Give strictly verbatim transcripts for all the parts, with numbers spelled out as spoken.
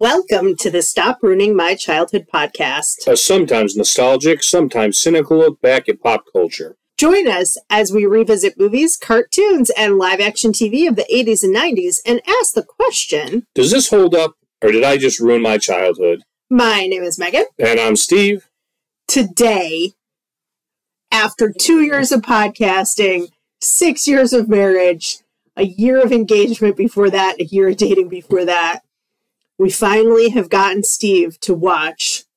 Welcome to the Stop Ruining My Childhood podcast. A sometimes nostalgic, sometimes cynical look back at pop culture. Join us as we revisit movies, cartoons, and live-action T V of the eighties and nineties and ask the question, does this hold up, or did I just ruin my childhood? My name is Megan. And I'm Steve. Today, after two years of podcasting, six years of marriage, a year of engagement before that, a year of dating before that, we finally have gotten Steve to watch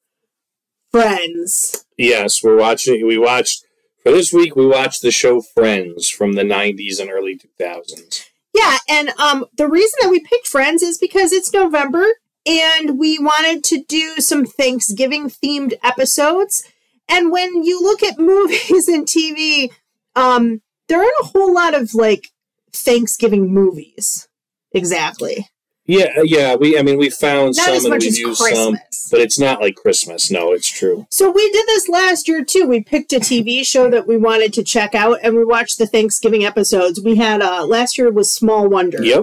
Friends. Yes, we're watching. We watched, for this week, we watched the show Friends from the nineties and early two thousands. Yeah, and um, the reason that we picked Friends is because it's November, and we wanted to do some Thanksgiving-themed episodes. And when you look at movies and T V, um, there aren't a whole lot of, like, Thanksgiving movies. Exactly. Yeah, yeah. We, I mean, we found not some as and much we as used Christmas. some, but it's not like Christmas. No, it's true. So we did this last year too. We picked a T V show that we wanted to check out, and we watched the Thanksgiving episodes. We had uh, last year was Small Wonder. Yep.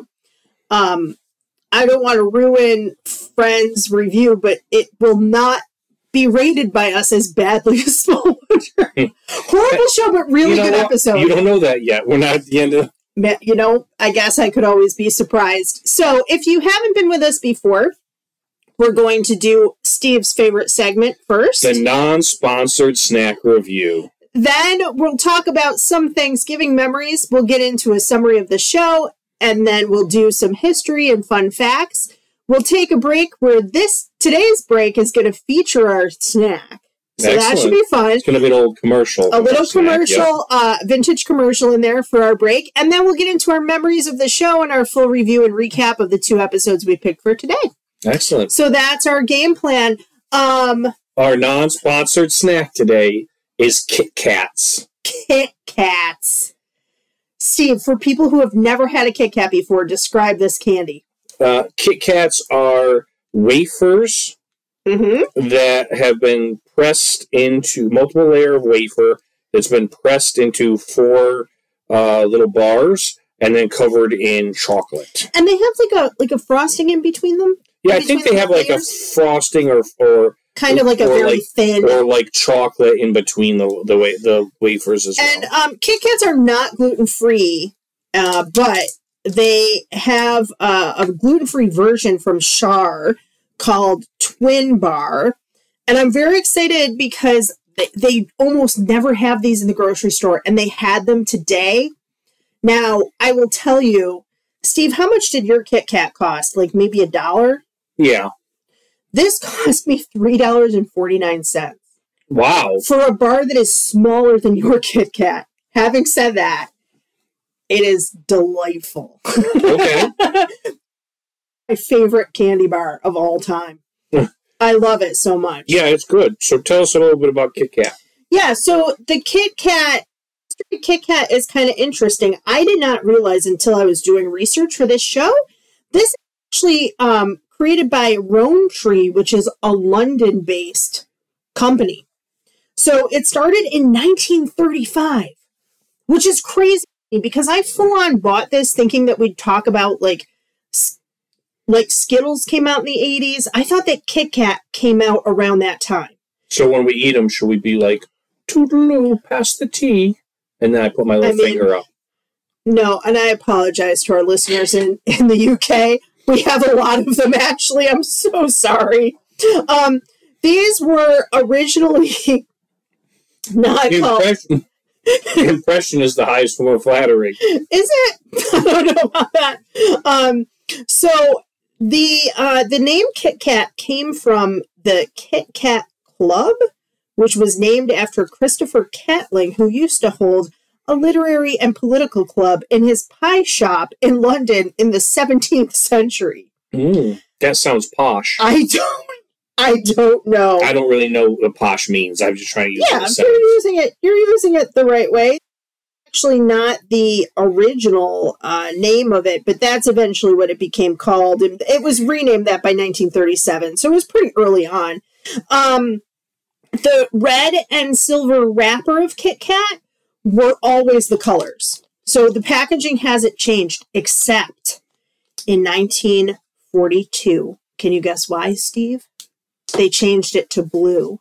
Um, I don't want to ruin Friends' review, but it will not be rated by us as badly as Small Wonder. Horrible show, but really you know good what? episode. You don't know that yet. We're not at the end of. You know, I guess I could always be surprised. So if you haven't been with us before, we're going to do Steve's favorite segment first. The non-sponsored snack review. Then we'll talk about some Thanksgiving memories. We'll get into a summary of the show, and then we'll do some history and fun facts. We'll take a break where this today's break is going to feature our snack. So Excellent. That should be fun. It's going to be an old commercial. A little commercial, Yep. uh, vintage commercial in there for our break. And then we'll get into our memories of the show and our full review and recap of the two episodes we picked for today. Excellent. So that's our game plan. Um, Our non-sponsored snack today is Kit Kats. Kit Kats. Steve, for people who have never had a Kit Kat before, describe this candy. Uh, Kit Kats are wafers Mm-hmm. that have been pressed into multiple layer of wafer that's been pressed into four uh, little bars and then covered in chocolate. And they have like a like a frosting in between them? Yeah, in I think between they have the like a layers? frosting or or Kind of like a or very like, thin. or like chocolate in between the the wa- the wafers as And well. um, Kit Kats are not gluten-free, uh, but they have uh, a gluten-free version from Char called Twin Bar. And I'm very excited because they, they almost never have these in the grocery store, and they had them today. Now, I will tell you, Steve, how much did your Kit Kat cost? Like maybe a dollar? Yeah. This cost me three dollars and forty-nine cents. Wow. For a bar that is smaller than your Kit Kat. Having said that, it is delightful. Okay. My favorite candy bar of all time. I love it so much. Yeah, it's good. So tell us a little bit about Kit Kat. Yeah, so the Kit Kat, Kit Kat is kind of interesting. I did not realize until I was doing research for this show, this is actually um, created by Rowntree, which is a London-based company. So it started in nineteen thirty-five, which is crazy because I full-on bought this thinking that we'd talk about, like, like Skittles came out in the eighties. I thought that Kit Kat came out around that time. So when we eat them, should we be like, toodaloo, pass the tea? And then I put my little I mean, finger up. No, and I apologize to our listeners in, in the U K. We have a lot of them, actually. I'm so sorry. Um, these were originally not called... Impression, impression is the highest form of flattery. Is it? I don't know about that. Um, so the uh, the name Kit Kat came from the Kit Kat Club, which was named after Christopher Catling, who used to hold a literary and political club in his pie shop in London in the seventeenth century. Mm, that sounds posh. I don't, I don't know. I don't really know what posh means. I'm just trying to use yeah, it. you're using it. You're using it the right way. Actually, not the original uh, name of it, but that's eventually what it became called. And it was renamed that by nineteen thirty-seven, so it was pretty early on. Um, the red and silver wrapper of Kit Kat were always the colors. So the packaging hasn't changed, except in nineteen forty-two, Can you guess why, Steve? They changed it to blue.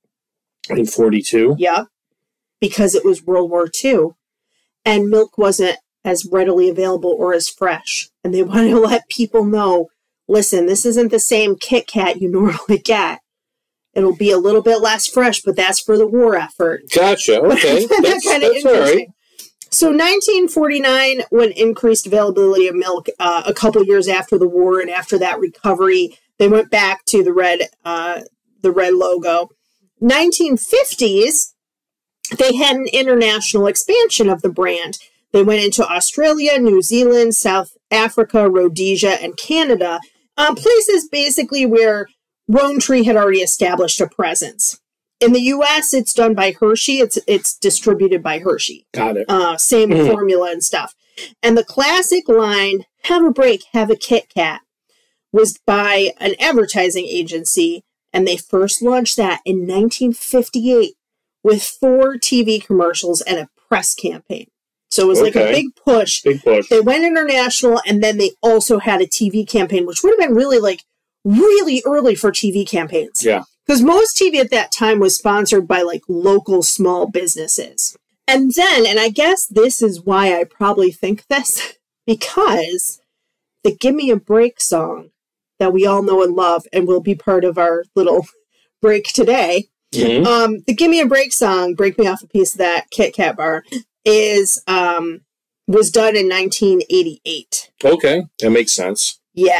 In forty-two? Yep. Because it was World War Two. And milk wasn't as readily available or as fresh. And they wanted to let people know, listen, this isn't the same Kit Kat you normally get. It'll be a little bit less fresh, but that's for the war effort. Gotcha. Okay. That's, kind of that's all right. So nineteen forty-nine, when increased availability of milk, uh, a couple years after the war and after that recovery, they went back to the red, uh, the red logo. nineteen fifties, they had an international expansion of the brand. They went into Australia, New Zealand, South Africa, Rhodesia, and Canada, um, places basically where Rowntree had already established a presence. In the U S, it's done by Hershey. It's it's distributed by Hershey. Got it. Uh, same mm-hmm. formula and stuff. And the classic line, have a break, have a Kit Kat, was by an advertising agency. And they first launched that in nineteen fifty-eight with four T V commercials and a press campaign. So it was okay. like a big push. Big push. They went international, and then they also had a T V campaign, which would have been really like really early for T V campaigns. Yeah. Because most T V at that time was sponsored by like local small businesses. And then, and I guess this is why I probably think this, because the Give Me a Break song that we all know and love and will be part of our little break today. Mm-hmm. Um, the Give Me a Break song, Break Me Off a Piece of That Kit Kat Bar, is um, was done in nineteen eighty-eight. Okay, that makes sense. Yeah.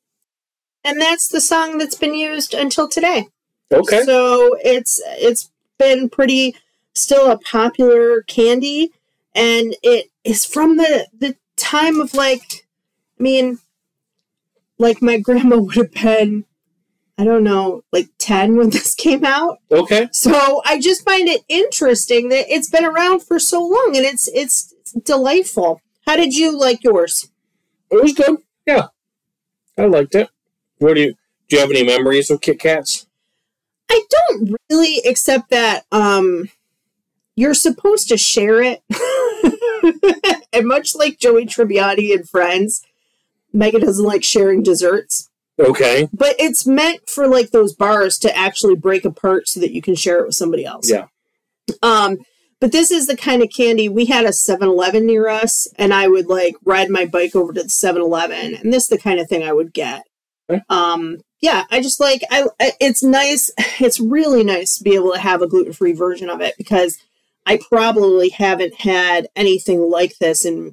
And that's the song that's been used until today. Okay. So it's it's been pretty still a popular candy, and it is from the the time of like, I mean, like my grandma would have been, I don't know, like ten when this came out. Okay. So I just find it interesting that it's been around for so long, and it's it's delightful. How did you like yours? It was good. Yeah, I liked it. What do you do? You have any memories of Kit Kats? I don't really, except that um, you're supposed to share it. And much like Joey Tribbiani and Friends, Megan doesn't like sharing desserts. Okay. But it's meant for like those bars to actually break apart so that you can share it with somebody else. Yeah. Um, but this is the kind of candy, we had a seven eleven near us, and I would like ride my bike over to the seven eleven, and this is the kind of thing I would get. Okay. Um, yeah, I just like, I, it's nice. It's really nice to be able to have a gluten-free version of it, because I probably haven't had anything like this in,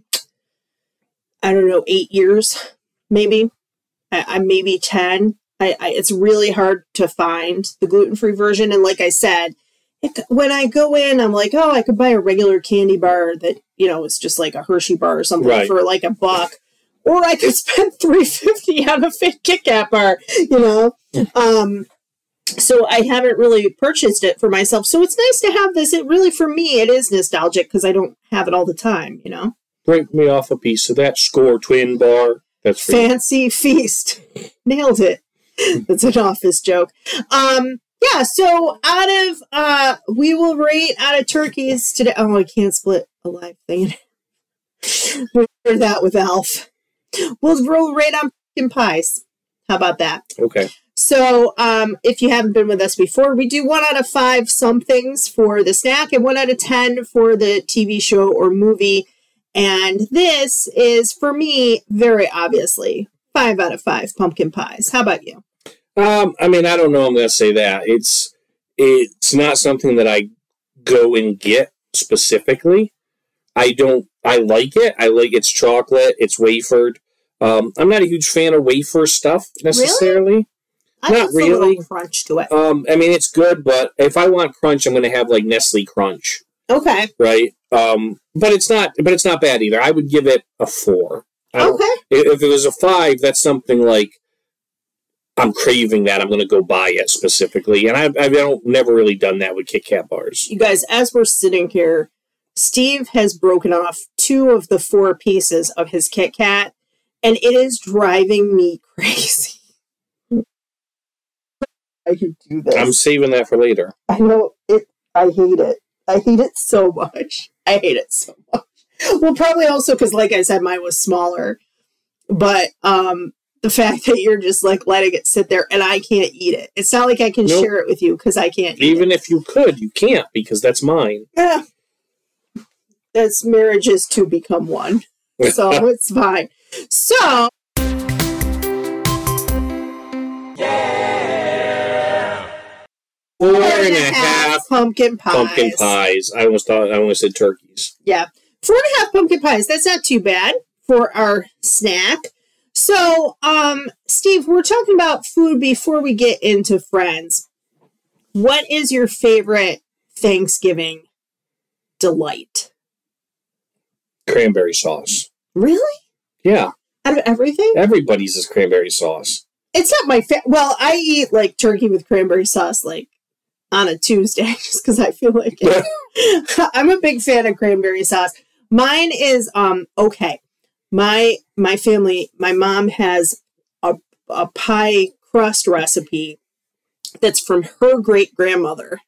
I don't know, eight years, maybe. I, I maybe ten. I, I, it's really hard to find the gluten-free version. And like I said, it, when I go in, I'm like, oh, I could buy a regular candy bar that, you know, it's just like a Hershey bar or something right. for like a buck. Or I could spend three dollars and fifty cents on a fake Kit Kat bar, you know. Um, so I haven't really purchased it for myself. So it's nice to have this. It really, for me, it is nostalgic because I don't have it all the time, you know. Break me off a piece of that Score Twin bar. That's Fancy Feast. Nailed it. That's an Office joke. Um, yeah, so out of, uh, we will rate out of turkeys today. Oh, I can't split a live thing. We'll share that with Alf. We'll roll right on pumpkin pies. How about that? Okay. So um, if you haven't been with us before, we do one out of five somethings for the snack and one out of ten for the T V show or movie. And this is, for me, very obviously, five out of five pumpkin pies. How about you? Um, I mean, I don't know I'm going to say that. It's it's not something that I go and get specifically. I don't, I like it. I like it's chocolate. It's wafered. Um, I'm not a huge fan of wafer stuff necessarily. Really? I not really. A little crunch to it. Um, I mean, it's good, but if I want crunch, I'm going to have like Nestle Crunch. Okay. Right. Um, but it's not, but it's not bad either. I would give it a four. Okay. If it was a five, that's something like I'm craving that. I'm going to go buy it specifically. And I, I don't never really done that with Kit Kat bars. You guys, as we're sitting here, Steve has broken off two of the four pieces of his Kit Kat, and it is driving me crazy. I could do this. I'm saving that for later. I know it. I hate it. I hate it so much. I hate it so much. Well, probably also because, like I said, mine was smaller. But um, the fact that you're just like letting it sit there and I can't eat it. It's not like I can nope. share it with you because I can't eat Even it. if you could, you can't because that's mine. Yeah. That's marriages to become one. So it's fine. So. Yeah. Four and, and a half, half pumpkin pies. Pumpkin pies. I almost thought I almost said turkeys. Yeah. Four and a half pumpkin pies. That's not too bad for our snack. So, um, Steve, we're talking about food before we get into friends. What is your favorite Thanksgiving delight? Cranberry sauce. Really? Yeah. Out of everything? Everybody's is cranberry sauce. It's not my fa- well, I eat like turkey with cranberry sauce like on a Tuesday just because I feel like it. I'm a big fan of cranberry sauce. Mine is um okay. My my family, my mom has a, a pie crust recipe that's from her great-grandmother.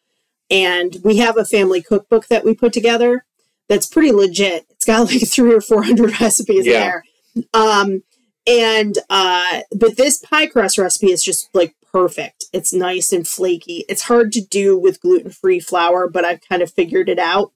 And we have a family cookbook that we put together that's pretty legit. It's got like three or four hundred recipes yeah. there. Um, and, uh, but this pie crust recipe is just like perfect. It's nice and flaky. It's hard to do with gluten-free flour, but I've kind of figured it out.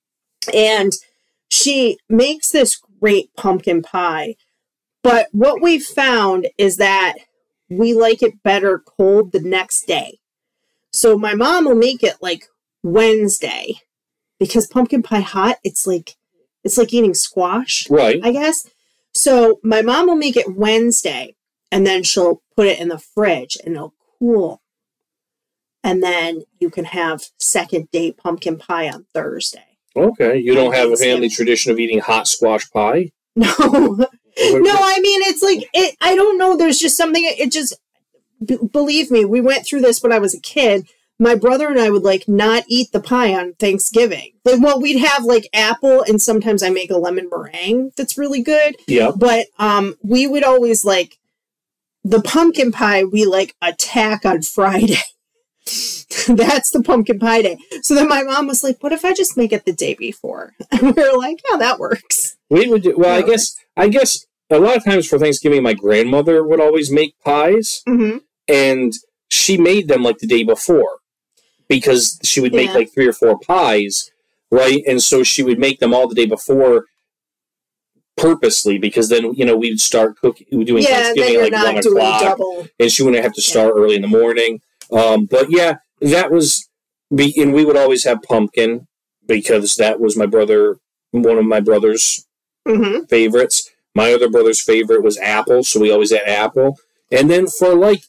And she makes this great pumpkin pie. But what we found is that we like it better cold the next day. So my mom will make it like Wednesday because pumpkin pie hot, it's like it's like eating squash, right? I guess. So my mom will make it Wednesday and then she'll put it in the fridge and it'll cool. And then you can have second day pumpkin pie on Thursday. Okay. You don't have a family tradition of eating hot squash pie? No. No, I mean, it's like, it. I don't know. There's just something, it just, b- believe me, we went through this when I was a kid. My brother and I would like not eat the pie on Thanksgiving. Like, well, we'd have like apple and sometimes I make a lemon meringue that's really good. Yeah. But um, we would always like, the pumpkin pie we like attack on Friday. That's the pumpkin pie day. So then my mom was like, what if I just make it the day before? And we were like, yeah, that works. We would do, well, I guess, I guess a lot of times for Thanksgiving, my grandmother would always make pies mm-hmm. and she made them like the day before because she would make yeah. like three or four pies. Right. And so she would make them all the day before purposely because then, you know, we'd start cooking, we were doing yeah, Thanksgiving at like one o'clock double. And she wouldn't have to start yeah. early in the morning. Um, but yeah, that was, and we would always have pumpkin because that was my brother, one of my brother's mm-hmm. favorites. My other brother's favorite was apple, so we always had apple. And then for like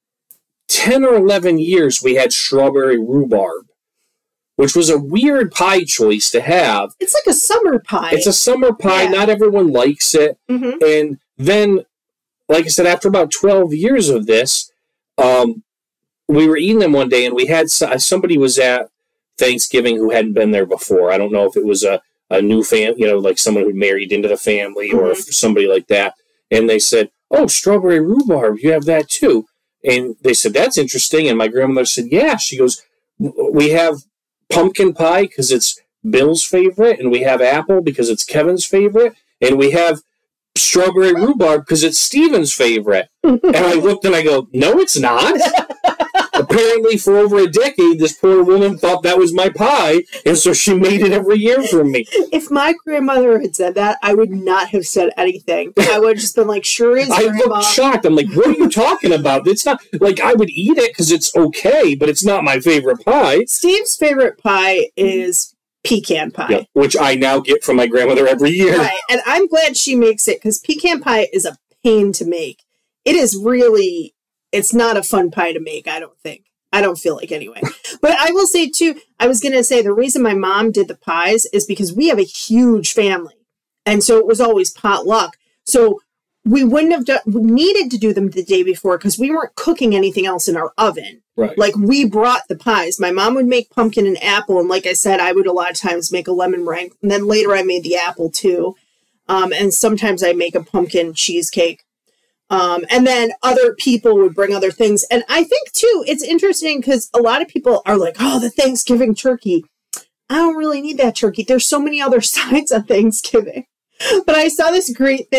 ten or eleven years, we had strawberry rhubarb, which was a weird pie choice to have. It's like a summer pie. It's a summer pie. Yeah. Not everyone likes it. Mm-hmm. And then, like I said, after about twelve years of this, um, we were eating them one day, and we had somebody was at Thanksgiving who hadn't been there before. I don't know if it was a, a new fam, you know, like someone who married into the family mm-hmm. or if somebody like that. And they said, "Oh, strawberry rhubarb, you have that too." And they said, "That's interesting." And my grandmother said, "Yeah." She goes, "We have pumpkin pie because it's Bill's favorite, and we have apple because it's Kevin's favorite, and we have strawberry rhubarb because it's Steven's favorite." And I looked and I go, "No, it's not." Apparently, for over a decade, this poor woman thought that was my pie, and so she made it every year for me. If my grandmother had said that, I would not have said anything. I would have just been like, "Sure is, I Grandma." looked shocked. I'm like, "What are you talking about? It's not, like, I would eat it because it's okay, but it's not my favorite pie." Steve's favorite pie is pecan pie. Yeah, which I now get from my grandmother every year. Right, and I'm glad she makes it, because pecan pie is a pain to make. It is really... It's not a fun pie to make, I don't think. I don't feel like anyway. But I will say, too, I was going to say the reason my mom did the pies is because we have a huge family. And so it was always potluck. So we wouldn't have done, we needed to do them the day before because we weren't cooking anything else in our oven. Right. Like, we brought the pies. My mom would make pumpkin and apple. And like I said, I would a lot of times make a lemon meringue. And then later I made the apple, too. Um, and sometimes I make a pumpkin cheesecake. Um, and then other people would bring other things. And I think, too, it's interesting because a lot of people are like, oh, the Thanksgiving turkey. I don't really need that turkey. There's so many other sides on Thanksgiving. But I saw this great thing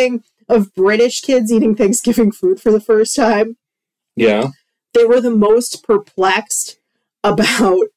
of British kids eating Thanksgiving food for the first time. Yeah. They were the most perplexed about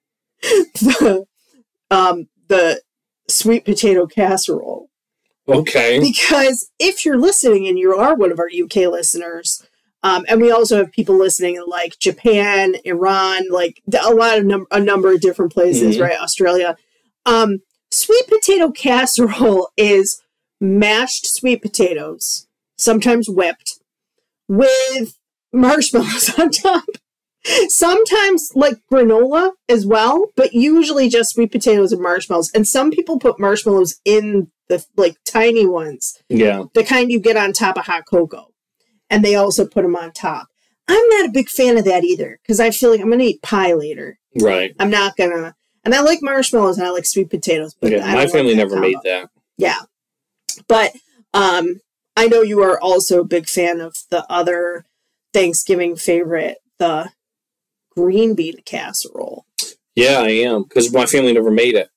the um, the sweet potato casserole. Okay. Because if you're listening and you are one of our U K listeners, um, and we also have people listening in like Japan, Iran, like a lot of num- a number of different places, mm-hmm. right? Australia. Um, sweet potato casserole is mashed sweet potatoes, sometimes whipped, with marshmallows on top. Sometimes like granola as well, but usually just sweet potatoes and marshmallows. And some people put marshmallows in the like tiny ones. Yeah. The kind you get on top of hot cocoa. And they also put them on top. I'm not a big fan of that either, because I feel like I'm going to eat pie later. Right. I'm not going to. And I like marshmallows and I like sweet potatoes. But yeah, I my family like never combo. made that. Yeah. But um, I know you are also a big fan of the other Thanksgiving favorite, the green bean casserole. Yeah, I am, because my family never made it.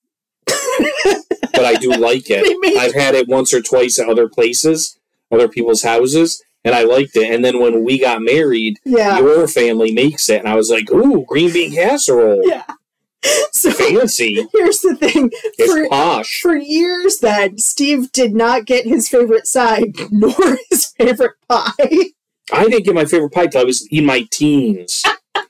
But I do like it. I've had it once or twice at other places, other people's houses, and I liked it. And then when we got married, yeah. your family makes it, and I was like, ooh, green bean casserole. Yeah. So fancy. Here's the thing. It's for, posh. For years then, Steve did not get his favorite side, nor his favorite pie. I didn't get my favorite pie till I was in my teens.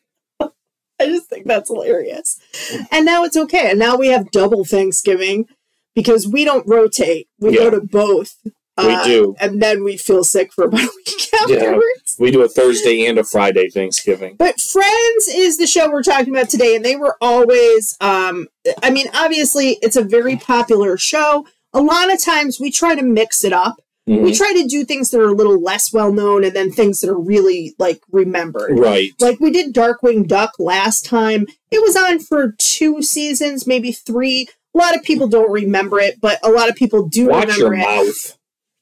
I just think that's hilarious. And now it's okay. And now we have double Thanksgiving because we don't rotate. We yeah. go to both. We uh, do. And then we feel sick for about a week afterwards. Yeah. We do a Thursday and a Friday Thanksgiving. But Friends is the show we're talking about today. And they were always, um, I mean, obviously, it's a very popular show. A lot of times we try to mix it up. Mm-hmm. We try to do things that are a little less well-known and then things that are really, like, remembered. Right. Like, we did Darkwing Duck last time. It was on for two seasons, maybe three. A lot of people don't remember it, but a lot of people do Watch remember your it. mouth.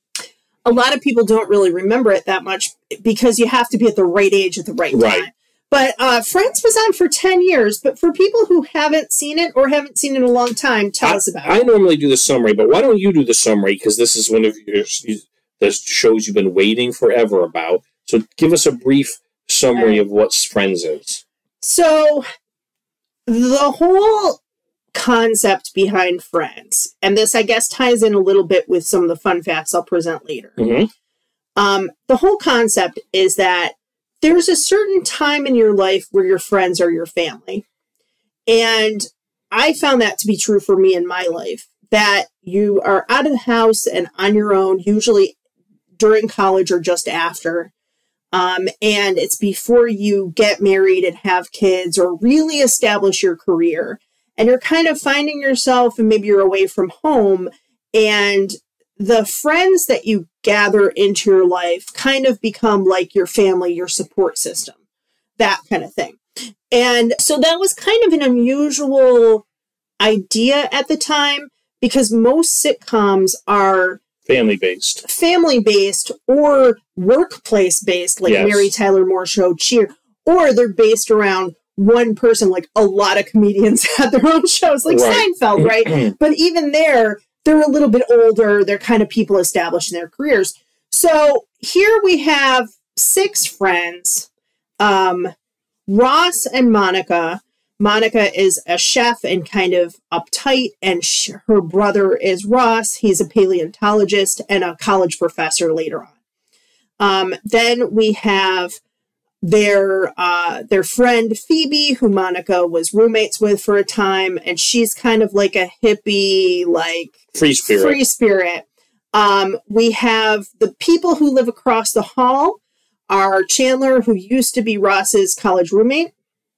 A lot of people don't really remember it that much because you have to be at the right age at the right time. Right. But uh, Friends was on for ten years, but for people who haven't seen it or haven't seen it in a long time, tell I, us about I it. I normally do the summary, but why don't you do the summary? Because this is one of your the shows you've been waiting forever about. So give us a brief summary right. of what Friends is. So the whole concept behind Friends, and this, I guess, ties in a little bit with some of the fun facts I'll present later. Mm-hmm. Um, the whole concept is that there's a certain time in your life where your friends are your family. And I found that to be true for me in my life, that you are out of the house and on your own, usually during college or just after. Um, and it's before you get married and have kids or really establish your career. And you're kind of finding yourself and maybe you're away from home. And the friends that you gather into your life kind of become like your family, your support system, that kind of thing. And so that was kind of an unusual idea at the time because most sitcoms are family-based, family-based or workplace-based, like yes. Mary Tyler Moore Show, Cheer, or they're based around one person, like a lot of comedians had their own shows, like right. Seinfeld, right? But even there, they're a little bit older. They're kind of people established in their careers. So here we have six friends, um, Ross and Monica. Monica is a chef and kind of uptight, and sh- her brother is Ross. He's a paleontologist and a college professor later on. Um, then we have their uh, their friend Phoebe, who Monica was roommates with for a time, and she's kind of like a hippie, like free spirit. Free spirit. Um, we have the people who live across the hall are Chandler, who used to be Ross's college roommate,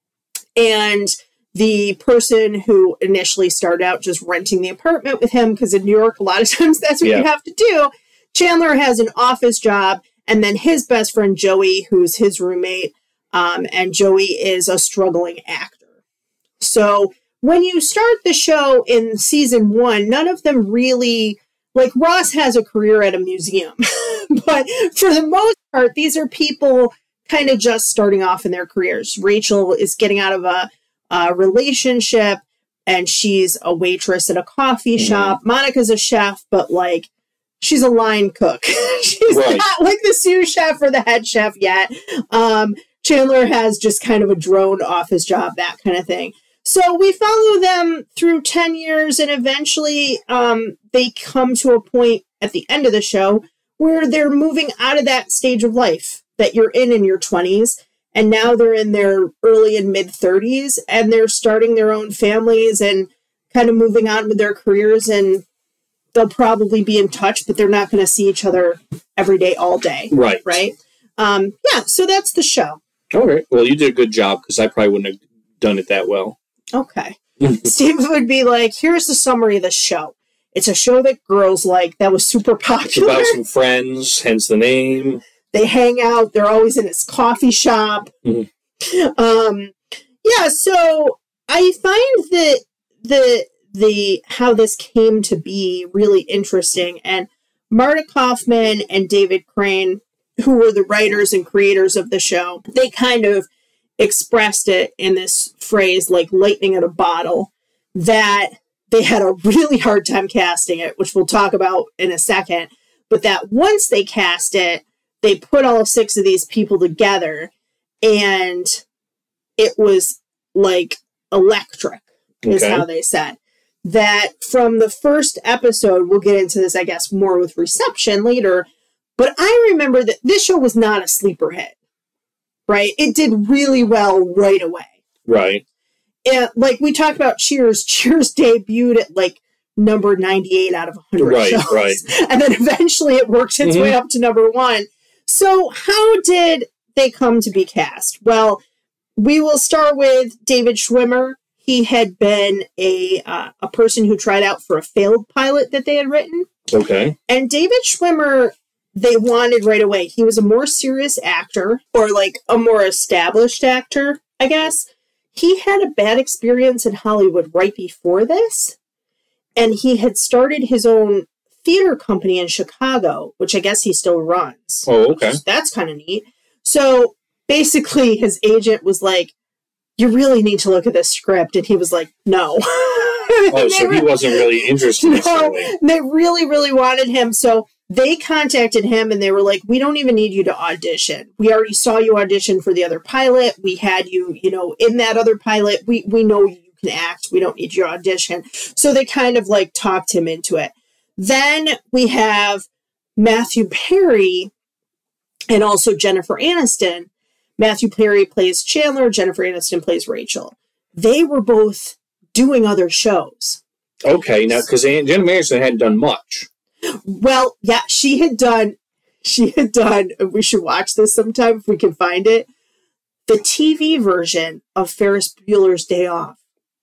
and the person who initially started out just renting the apartment with him, because in New York, a lot of times that's what yeah. you have to do. Chandler has an office job, and then his best friend, Joey, who's his roommate, um, and Joey is a struggling actor. So when you start the show in season one, none of them really, like Ross has a career at a museum, but for the most part, these are people kind of just starting off in their careers. Rachel is getting out of a, a relationship, and she's a waitress at a coffee mm-hmm. shop. Monica's a chef, but like she's a line cook. She's right. not like the sous chef or the head chef yet. Um, Chandler has just kind of a drone office job, that kind of thing. So we follow them through ten years, and eventually um, they come to a point at the end of the show where they're moving out of that stage of life that you're in in your twenties. And now they're in their early and mid thirties, and they're starting their own families and kind of moving on with their careers. And they'll probably be in touch, but they're not going to see each other every day, all day. Right. Right. Um, yeah. So that's the show. All right. Well, you did a good job, because I probably wouldn't have done it that well. Okay. Steve would be like, here's the summary of the show. It's a show that girls like, that was super popular. It's about some friends, hence the name. They hang out. They're always in his coffee shop. Mm-hmm. Um, yeah. So I find that the the how this came to be really interesting. And Marta Kaufman and David Crane, who were the writers and creators of the show, they kind of expressed it in this phrase, like lightning in a bottle, that they had a really hard time casting it, which we'll talk about in a second. But that once they cast it, they put all six of these people together, and it was like electric, is Okay. how they said. That from the first episode, we'll get into this, I guess, more with reception later, but I remember that this show was not a sleeper hit, right? It did really well right away. Right. And like we talked about Cheers, Cheers debuted at like number ninety-eight out of one hundred Right, shows. right. And then eventually it worked its Mhm. way up to number one. So how did they come to be cast? Well, we will start with David Schwimmer. He had been a uh, a person who tried out for a failed pilot that they had written. Okay. And David Schwimmer, they wanted right away. He was a more serious actor, or like a more established actor, I guess. He had a bad experience in Hollywood right before this. And he had started his own theater company in Chicago, which I guess he still runs. Oh, okay. That's kind of neat. So basically his agent was like, you really need to look at this script. And he was like, no. Oh, so he wasn't really interested No, necessarily. they really, really wanted him. So they contacted him and they were like, we don't even need you to audition. We already saw you audition for the other pilot. We had you, you know, in that other pilot. We, we know you can act. We don't need your audition. So they kind of like talked him into it. Then we have Matthew Perry and also Jennifer Aniston. Matthew Perry plays Chandler. Jennifer Aniston plays Rachel. They were both doing other shows. Okay, now, because Jennifer Aniston hadn't done much. Well, yeah, she had done, she had done, we should watch this sometime if we can find it, the T V version of Ferris Bueller's Day Off.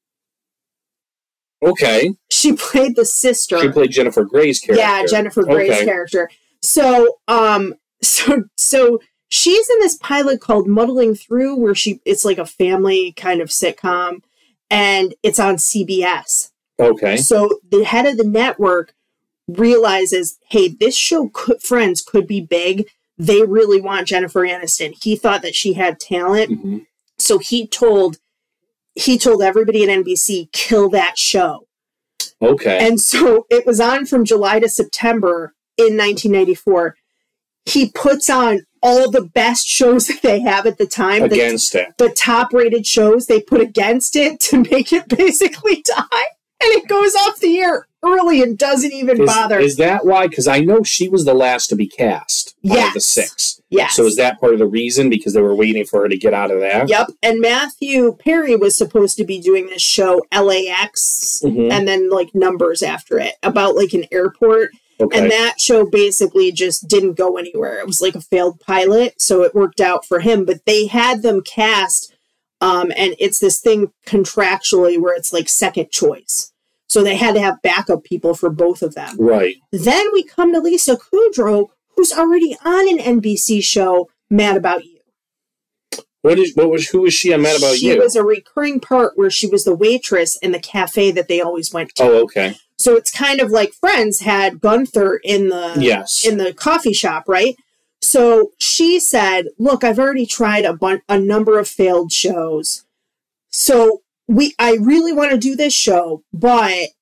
Okay. She played the sister. She played Jennifer Grey's character. Yeah, Jennifer Grey's Okay. character. So, um, so, so she's in this pilot called Muddling Through, where she, it's like a family kind of sitcom, and it's on C B S. Okay. So the head of the network realizes, hey, this show, could, Friends, could be big. They really want Jennifer Aniston. He thought that she had talent. Mm-hmm. So he told, he told everybody at N B C, kill that show. Okay. And so it was on from July to September in nineteen ninety-four. He puts on all the best shows that they have at the time. Against the, it. The top rated shows they put against it to make it basically die. And it goes off the air early and doesn't even Is, bother. is that why? Because I know she was the last to be cast out Yes. of the six. Yes. So is that part of the reason? Because they were waiting for her to get out of that? Yep. And Matthew Perry was supposed to be doing this show, L A X, Mhm. and then like numbers after it, about like an airport. Okay. And that show basically just didn't go anywhere. It was like a failed pilot, so it worked out for him. But they had them cast, um, and it's this thing contractually where it's like second choice. So they had to have backup people for both of them. Right. Then we come to Lisa Kudrow, who's already on an N B C show, Mad About You. What is what was who was she on Mad About she You? She was a recurring part where she was the waitress in the cafe that they always went to. Oh, okay. So it's kind of like Friends had Gunther in the Yes. in the coffee shop, right? So she said, "Look, I've already tried a bun- a number of failed shows. So we I really want to do this show, but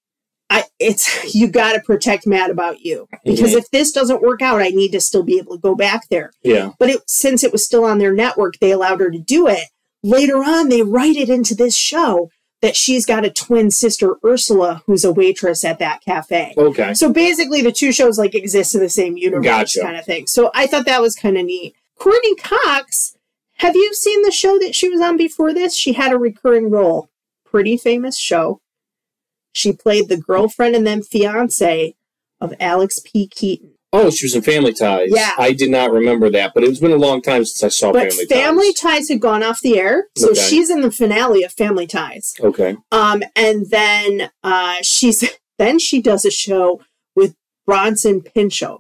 I it's you got to protect Matt about you, because mm-hmm. if this doesn't work out, I need to still be able to go back there. Yeah. But it, since it was still on their network, they allowed her to do it. Later on, they write it into this show that she's got a twin sister, Ursula, who's a waitress at that cafe. Okay. So basically, the two shows like exist in the same universe, gotcha. kind of thing. So I thought that was kind of neat. Courtney Cox, have you seen the show that she was on before this? She had a recurring role. Pretty famous show. She played the girlfriend and then fiance of Alex P. Keaton. Oh, she was in Family Ties. Yeah. I did not remember that, but it's been a long time since I saw but Family Ties. But Family Ties had gone off the air, so okay. she's in the finale of Family Ties. Okay. Um, and then uh, she's then she does a show with Bronson Pinchot,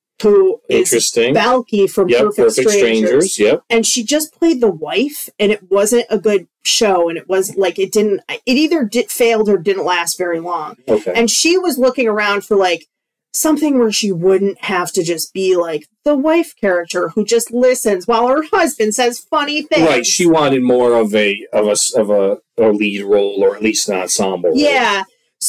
who is Balky from yep, Perfect, Perfect Strangers. Strangers. Yep. And she just played the wife, and it wasn't a good show, and it was like it didn't. It either did failed or didn't last very long. Okay. And she was looking around for like something where she wouldn't have to just be like the wife character who just listens while her husband says funny things. Right. She wanted more of a of a of a, a lead role, or at least an ensemble role. Yeah.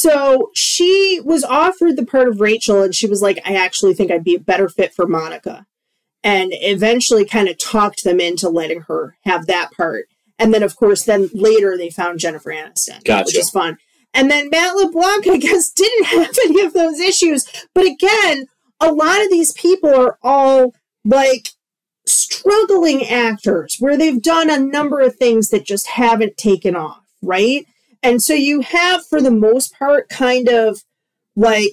So she was offered the part of Rachel, and she was like, I actually think I'd be a better fit for Monica. And eventually kind of talked them into letting her have that part. And then, of course, then later they found Jennifer Aniston, gotcha. Which is fun. And then Matt LeBlanc, I guess, didn't have any of those issues. But again, a lot of these people are all like struggling actors where they've done a number of things that just haven't taken off, right? And so you have, for the most part, kind of like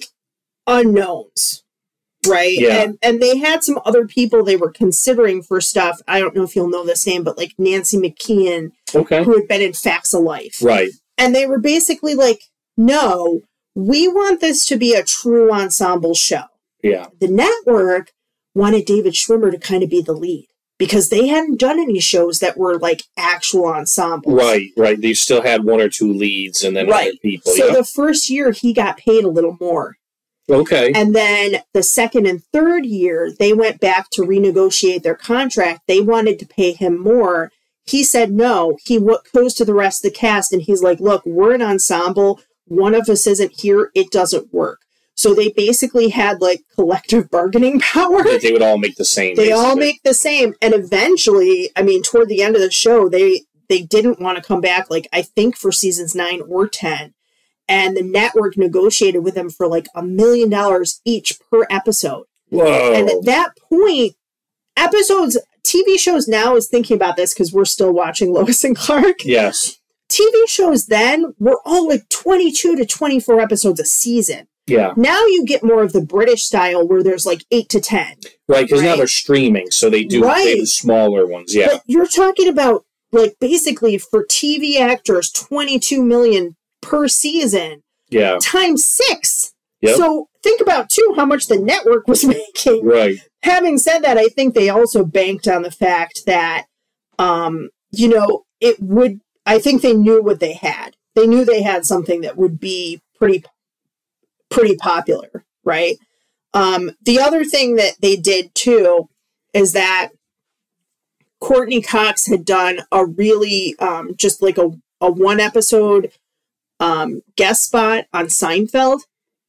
unknowns, right? Yeah. And, and they had some other people they were considering for stuff. I don't know if you'll know this name, but like Nancy McKeon, okay. who had been in Facts of Life. Right. And they were basically like, no, we want this to be a true ensemble show. Yeah. The network wanted David Schwimmer to kind of be the lead because they hadn't done any shows that were like actual ensembles. Right, right. They still had one or two leads and then right. other people. So yeah. the first year he got paid a little more. Okay. And then the second and third year, they went back to renegotiate their contract. They wanted to pay him more. He said no. He w- goes to the rest of the cast and he's like, look, we're an ensemble. One of us isn't here. It doesn't work. So they basically had like collective bargaining power. That they would all make the same. They basically. all make the same. And eventually, I mean, toward the end of the show, they, they didn't want to come back, like, I think for seasons nine or ten. And the network negotiated with them for like a million dollars each per episode. Whoa. And at that point, episodes, T V shows now is thinking about this because we're still watching Lois and Clark. Yes. T V shows then were all like twenty-two to twenty-four episodes a season. Yeah. Now you get more of the British style where there's like eight to ten. Right, because right? now they're streaming, so they do right. they do smaller ones. Yeah. But you're talking about like basically for T V actors, twenty-two million per season. Yeah. Times six. Yep. So think about too how much the network was making. Right. Having said that, I think they also banked on the fact that, um, you know, it would. I think they knew what they had. They knew they had something that would be pretty, pretty popular, right? Um, the other thing that they did too is that Courtney Cox had done a really um, just like a, a one episode um, guest spot on Seinfeld.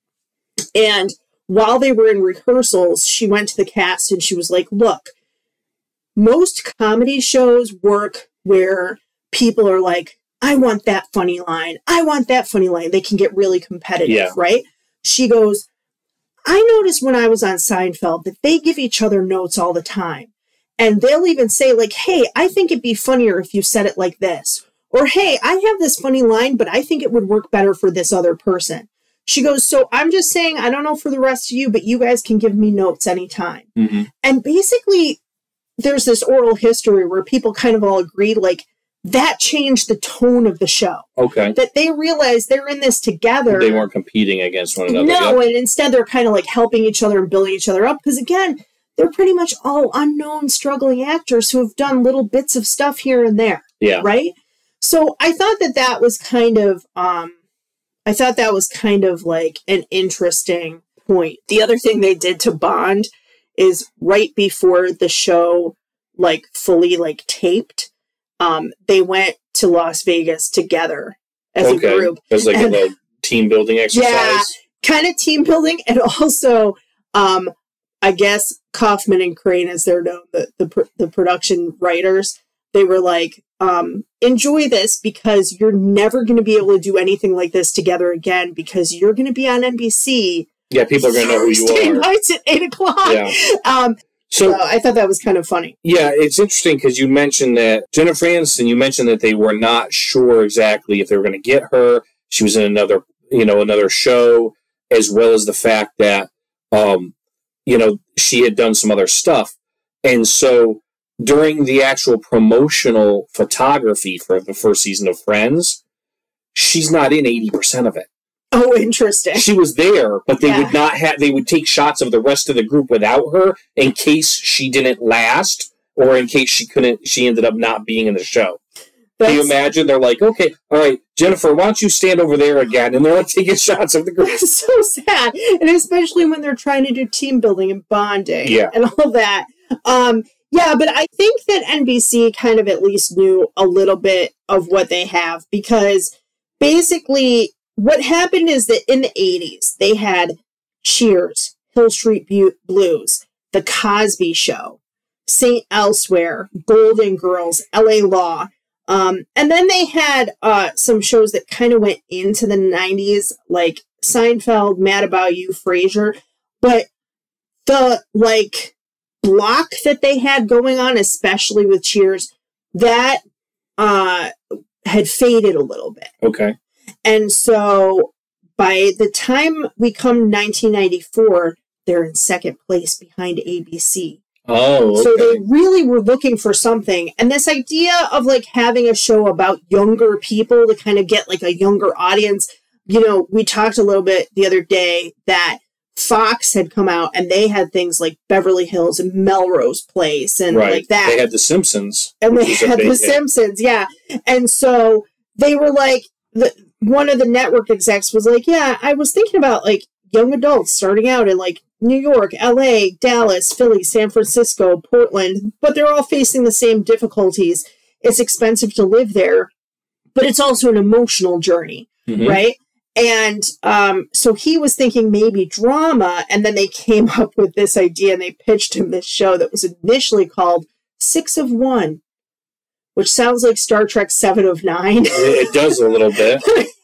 And while they were in rehearsals, she went to the cast and she was like, look, most comedy shows work where people are like, I want that funny line. I want that funny line. They can get really competitive, yeah. right? She goes, I noticed when I was on Seinfeld that they give each other notes all the time. And they'll even say like, hey, I think it'd be funnier if you said it like this. Or, hey, I have this funny line, but I think it would work better for this other person. She goes, so I'm just saying, I don't know for the rest of you, but you guys can give me notes anytime. Mm-hmm. And basically, there's this oral history where people kind of all agreed, like, that changed the tone of the show. Okay. That they realized they're in this together. They weren't competing against one another. No, yet. And instead they're kind of like helping each other and building each other up. Because again, they're pretty much all unknown, struggling actors who have done little bits of stuff here and there. Yeah. Right? So I thought that that was kind of, um, I thought that was kind of like an interesting point. The other thing they did to bond is right before the show, like fully like taped, um, they went to Las Vegas together as okay. a group. It was like and, a little team building exercise. Yeah, kind of team building, and also, um, I guess Kaufman and Crane, as they're known, the the, the production writers, they were like, um, enjoy this because you're never going to be able to do anything like this together again because you're going to be on N B C. Yeah, people are going to know who you Thursday are. nights at eight o'clock. Yeah. Um, so, so I thought that was kind of funny. Yeah, it's interesting because you mentioned that Jennifer Aniston, you mentioned that they were not sure exactly if they were going to get her. She was in another, you know, another show, as well as the fact that, um, you know, she had done some other stuff. And so during the actual promotional photography for the first season of Friends, she's not in eighty percent of it. Oh, interesting. She was there, but they Yeah. would not have, they would take shots of the rest of the group without her in case she didn't last or in case she couldn't, she ended up not being in the show. That's, Can you imagine? They're like, okay, all right, Jennifer, why don't you stand over there again? And they're like taking shots of the group. That's so sad. And especially when they're trying to do team building and bonding Yeah. and all that. Um, yeah, but I think that N B C kind of at least knew a little bit of what they have because basically what happened is that in the eighties, they had Cheers, Hill Street Bu- Blues, The Cosby Show, Saint Elsewhere, Golden Girls, L A Law. Um, and then they had uh, some shows that kind of went into the nineties, like Seinfeld, Mad About You, Frasier. But the, like, block that they had going on, especially with Cheers, that uh, had faded a little bit. Okay. And so by the time we come to nineteen ninety-four, they're in second place behind A B C. Oh, okay. So they really were looking for something. And this idea of like having a show about younger people to kind of get like a younger audience, you know, we talked a little bit the other day that Fox had come out and they had things like Beverly Hills and Melrose Place and right. like that. They had The Simpsons. And they which is a had big The hit. Simpsons, yeah. And so they were like, the, one of the network execs was like, yeah, I was thinking about like young adults starting out in like New York, L A, Dallas, Philly, San Francisco, Portland, but they're all facing the same difficulties. It's expensive to live there, but it's also an emotional journey, Mhm. right? And um, so he was thinking maybe drama, and then they came up with this idea and they pitched him this show that was initially called Six of One, which sounds like Star Trek Seven of Nine. It does a little bit.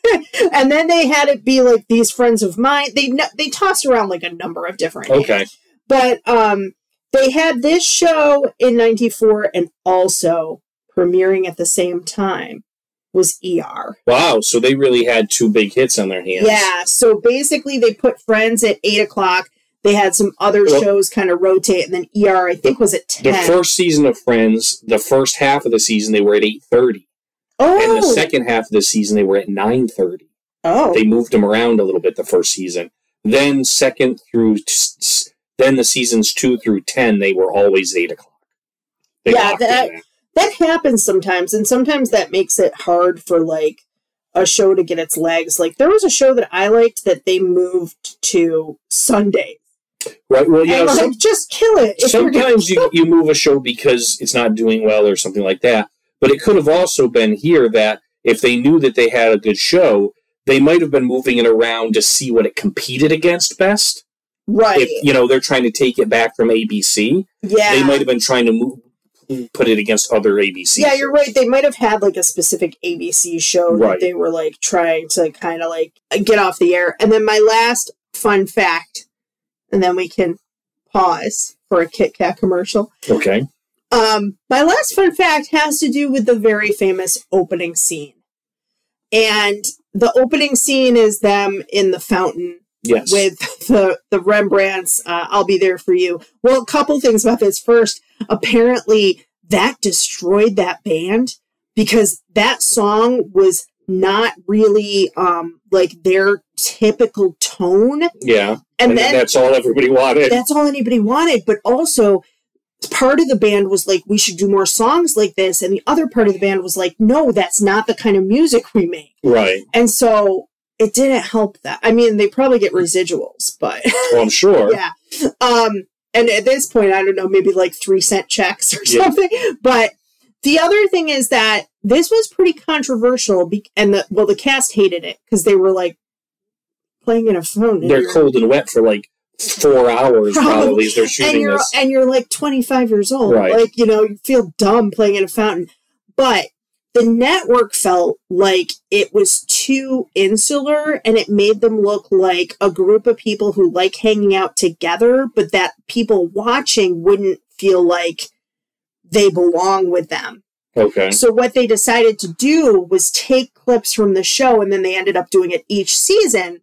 And then they had it be like These Friends of Mine. They they tossed around like a number of different names. Okay. But um, they had this show in ninety-four and also premiering at the same time was E R. Wow. So they really had two big hits on their hands. Yeah. So basically they put Friends at eight o'clock. They had some other Well, shows kind of rotate, and then E R, I think, was at ten. The first season of Friends, the first half of the season, they were at eight thirty. oh. And the second half of the season, they were at nine thirty. Oh. They moved them around a little bit the first season. Then second through, then the seasons two through ten, they were always eight o'clock. They Yeah, locked in that- that. That happens sometimes, and sometimes that makes it hard for, like, a show to get its legs. Like, there was a show that I liked that they moved to Sunday. Right. Well, you And, know, like, some, just kill it. if you're gonna sometimes you, kill- you move a show because it's not doing well or something like that. But it could have also been here that if they knew that they had a good show, they might have been moving it around to see what it competed against best. Right. If, you know, they're trying to take it back from A B C, yeah. they might have been trying to move, put it against other A B C Yeah, shows. you're right. They might have had, like, a specific A B C show Right. that they were, like, trying to kind of, like, get off the air. And then my last fun fact, and then we can pause for a Kit Kat commercial. Okay. Um, my last fun fact has to do with the very famous opening scene. And the opening scene is them in the fountain Yes. with the, the Rembrandts, uh, I'll Be There For You. Well, a couple things about this. First, apparently that destroyed that band because that song was not really um, like their typical tone. yeah. And, And, then that's all everybody wanted. that's all anybody wanted. But also, part of the band was like, we should do more songs like this. And the other part of the band was like, no, that's not the kind of music we make. Right. And so it didn't help that. I mean, they probably get residuals, but Well, I'm sure. yeah. Um, and at this point, I don't know, maybe like three cent checks or Yeah. something. But the other thing is that this was pretty controversial. Be- and the, well, the cast hated it because they were like, playing in a phone. They're cold and wet for like four hours probably, probably as they're shooting and you're, this. And you're like twenty-five years old. Right. Like, you know, you feel dumb playing in a fountain. But the network felt like it was too insular, and it made them look like a group of people who like hanging out together, but that people watching wouldn't feel like they belong with them. Okay. So what they decided to do was take clips from the show, and then they ended up doing it each season.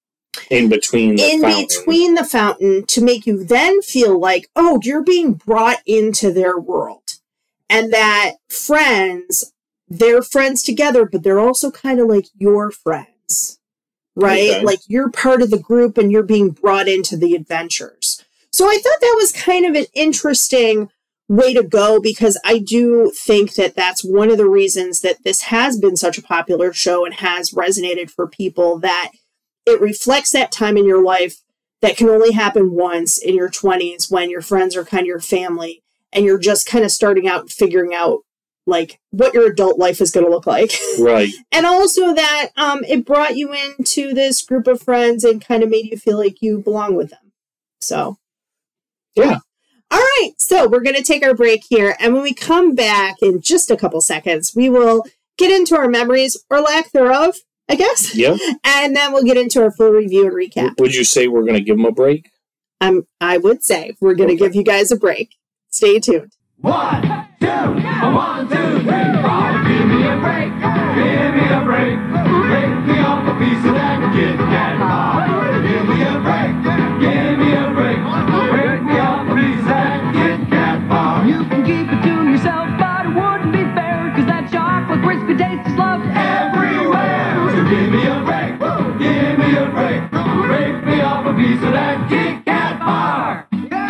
In between the in fountain. between the fountain to make you then feel like, oh, you're being brought into their world. And that friends, they're friends together, but they're also kind of like your friends, right? Okay. Like you're part of the group and you're being brought into the adventures. So I thought that was kind of an interesting way to go, because I do think that that's one of the reasons that this has been such a popular show and has resonated for people, that it reflects that time in your life that can only happen once in your twenties, when your friends are kind of your family and you're just kind of starting out and figuring out like what your adult life is going to look like. Right. And also that um, it brought you into this group of friends and kind of made you feel like you belong with them. So, yeah. All right. So we're going to take our break here. And when we come back in just a couple seconds, we will get into our memories or lack thereof, I guess. Yeah. And then we'll get into our full review and recap. Would you say we're going to give them a break? Um, I would say we're going to okay. give you guys a break. Stay tuned. One, two, one, two, three, four. Give me a break. Give me a break. Break me off a piece of that Kit Kat bar. Give me a break. Give me a break. Break me off a piece of that Kit Kat bar. You can keep it to yourself, but it wouldn't be fair, cause that chocolate crispy taste is loved everywhere. So give me a break. Give me a break. Break me off a piece of that Kit Kat bar.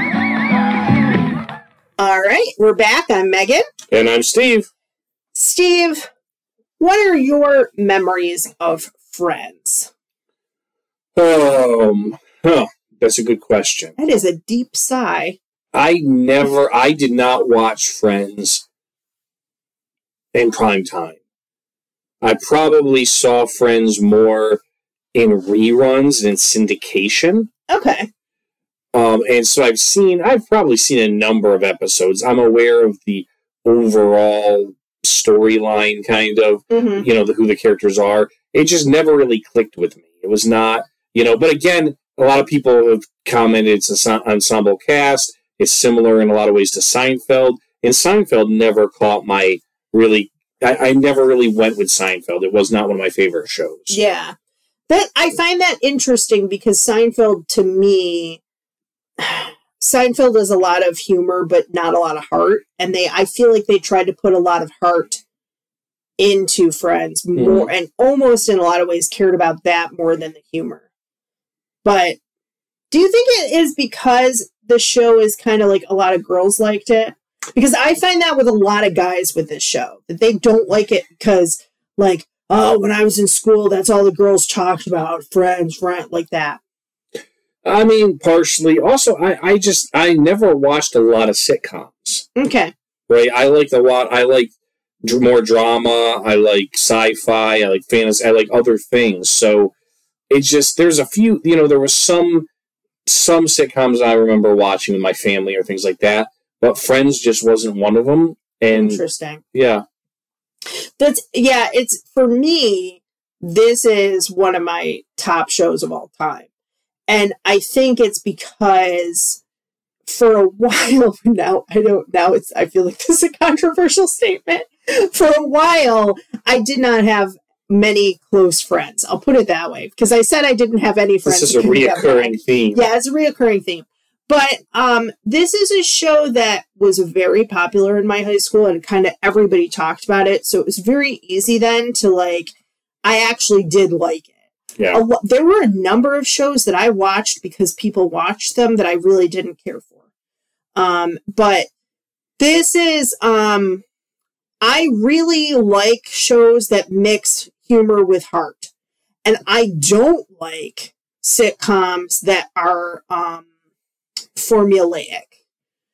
All right, we're back. I'm Megan. And I'm Steve. Steve, what are your memories of Friends? Um, huh, that's a good question. That is a deep sigh. I never, I did not watch Friends in prime time. I probably saw Friends more in reruns and in syndication. Okay. Um, and so I've seen, I've probably seen a number of episodes. I'm aware of the overall storyline, kind of, mm-hmm. you know, the, who the characters are. It just never really clicked with me. It was not, you know, but again, a lot of people have commented it's an ensemble cast. It's similar in a lot of ways to Seinfeld. And Seinfeld never caught my really, I, I never really went with Seinfeld. It was not one of my favorite shows. Yeah. That, I find that interesting because Seinfeld, to me, Seinfeld is a lot of humor, but not a lot of heart. And they, I feel like they tried to put a lot of heart into Friends more, mm. and almost in a lot of ways cared about that more than the humor. But do you think it is because the show is kind of like a lot of girls liked it? Because I find that with a lot of guys with this show, that they don't like it because, like, oh, when I was in school, that's all the girls talked about, Friends, Friends, like that. I mean, partially. Also, I, I just, I never watched a lot of sitcoms. Okay. Right? I like a lot, I like dr- more drama, I like sci-fi, I like fantasy, I like other things. So, it's just, there's a few, you know, there was some, some sitcoms I remember watching with my family or things like that, but Friends just wasn't one of them. And interesting. Yeah. That's, yeah, it's, for me, this is one of my top shows of all time. And I think it's because for a while now, I don't, now it's, I feel like this is a controversial statement. For a while, I did not have many close friends. I'll put it that way. Because I said I didn't have any friends. This is a reoccurring theme. Yeah, it's a reoccurring theme. But um, this is a show that was very popular in my high school and kind of everybody talked about it. So it was very easy then to like, I actually did like it. Yeah. A, there were a number of shows that I watched because people watched them that I really didn't care for. Um, but this is, um, I really like shows that mix humor with heart. And I don't like sitcoms that are um, formulaic.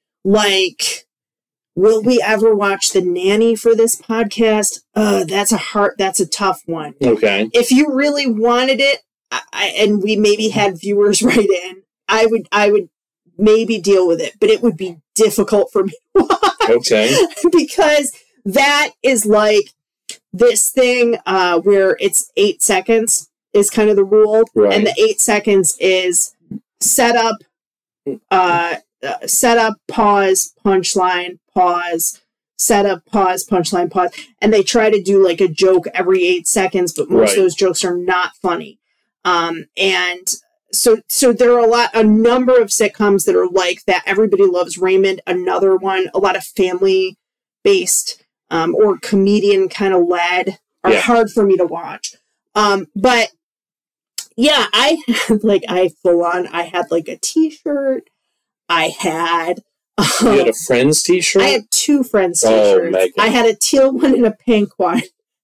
Like, will we ever watch The Nanny for this podcast? Uh, that's a hard, that's a tough one. Okay. If you really wanted it, I, and we maybe had viewers write in, I would I would maybe deal with it, but it would be difficult for me to watch. Okay. Because that is like this thing uh, where it's eight seconds is kind of the rule. Right. And the eight seconds is set up, uh, uh, set up, pause, punchline, pause, set up, pause, punchline, pause. And they try to do like a joke every eight seconds, but most Right. of those jokes are not funny. Um, and so, so there are a lot, a number of sitcoms that are like that. Everybody Loves Raymond, another one, a lot of family based, um, or comedian kind of led are Yeah. hard for me to watch. Um, but yeah, I had like, I full on, I had like a t-shirt. I had, um, You had a Friends t-shirt? I had two Friends Oh, t-shirts. Megan. I had a teal one and a pink one.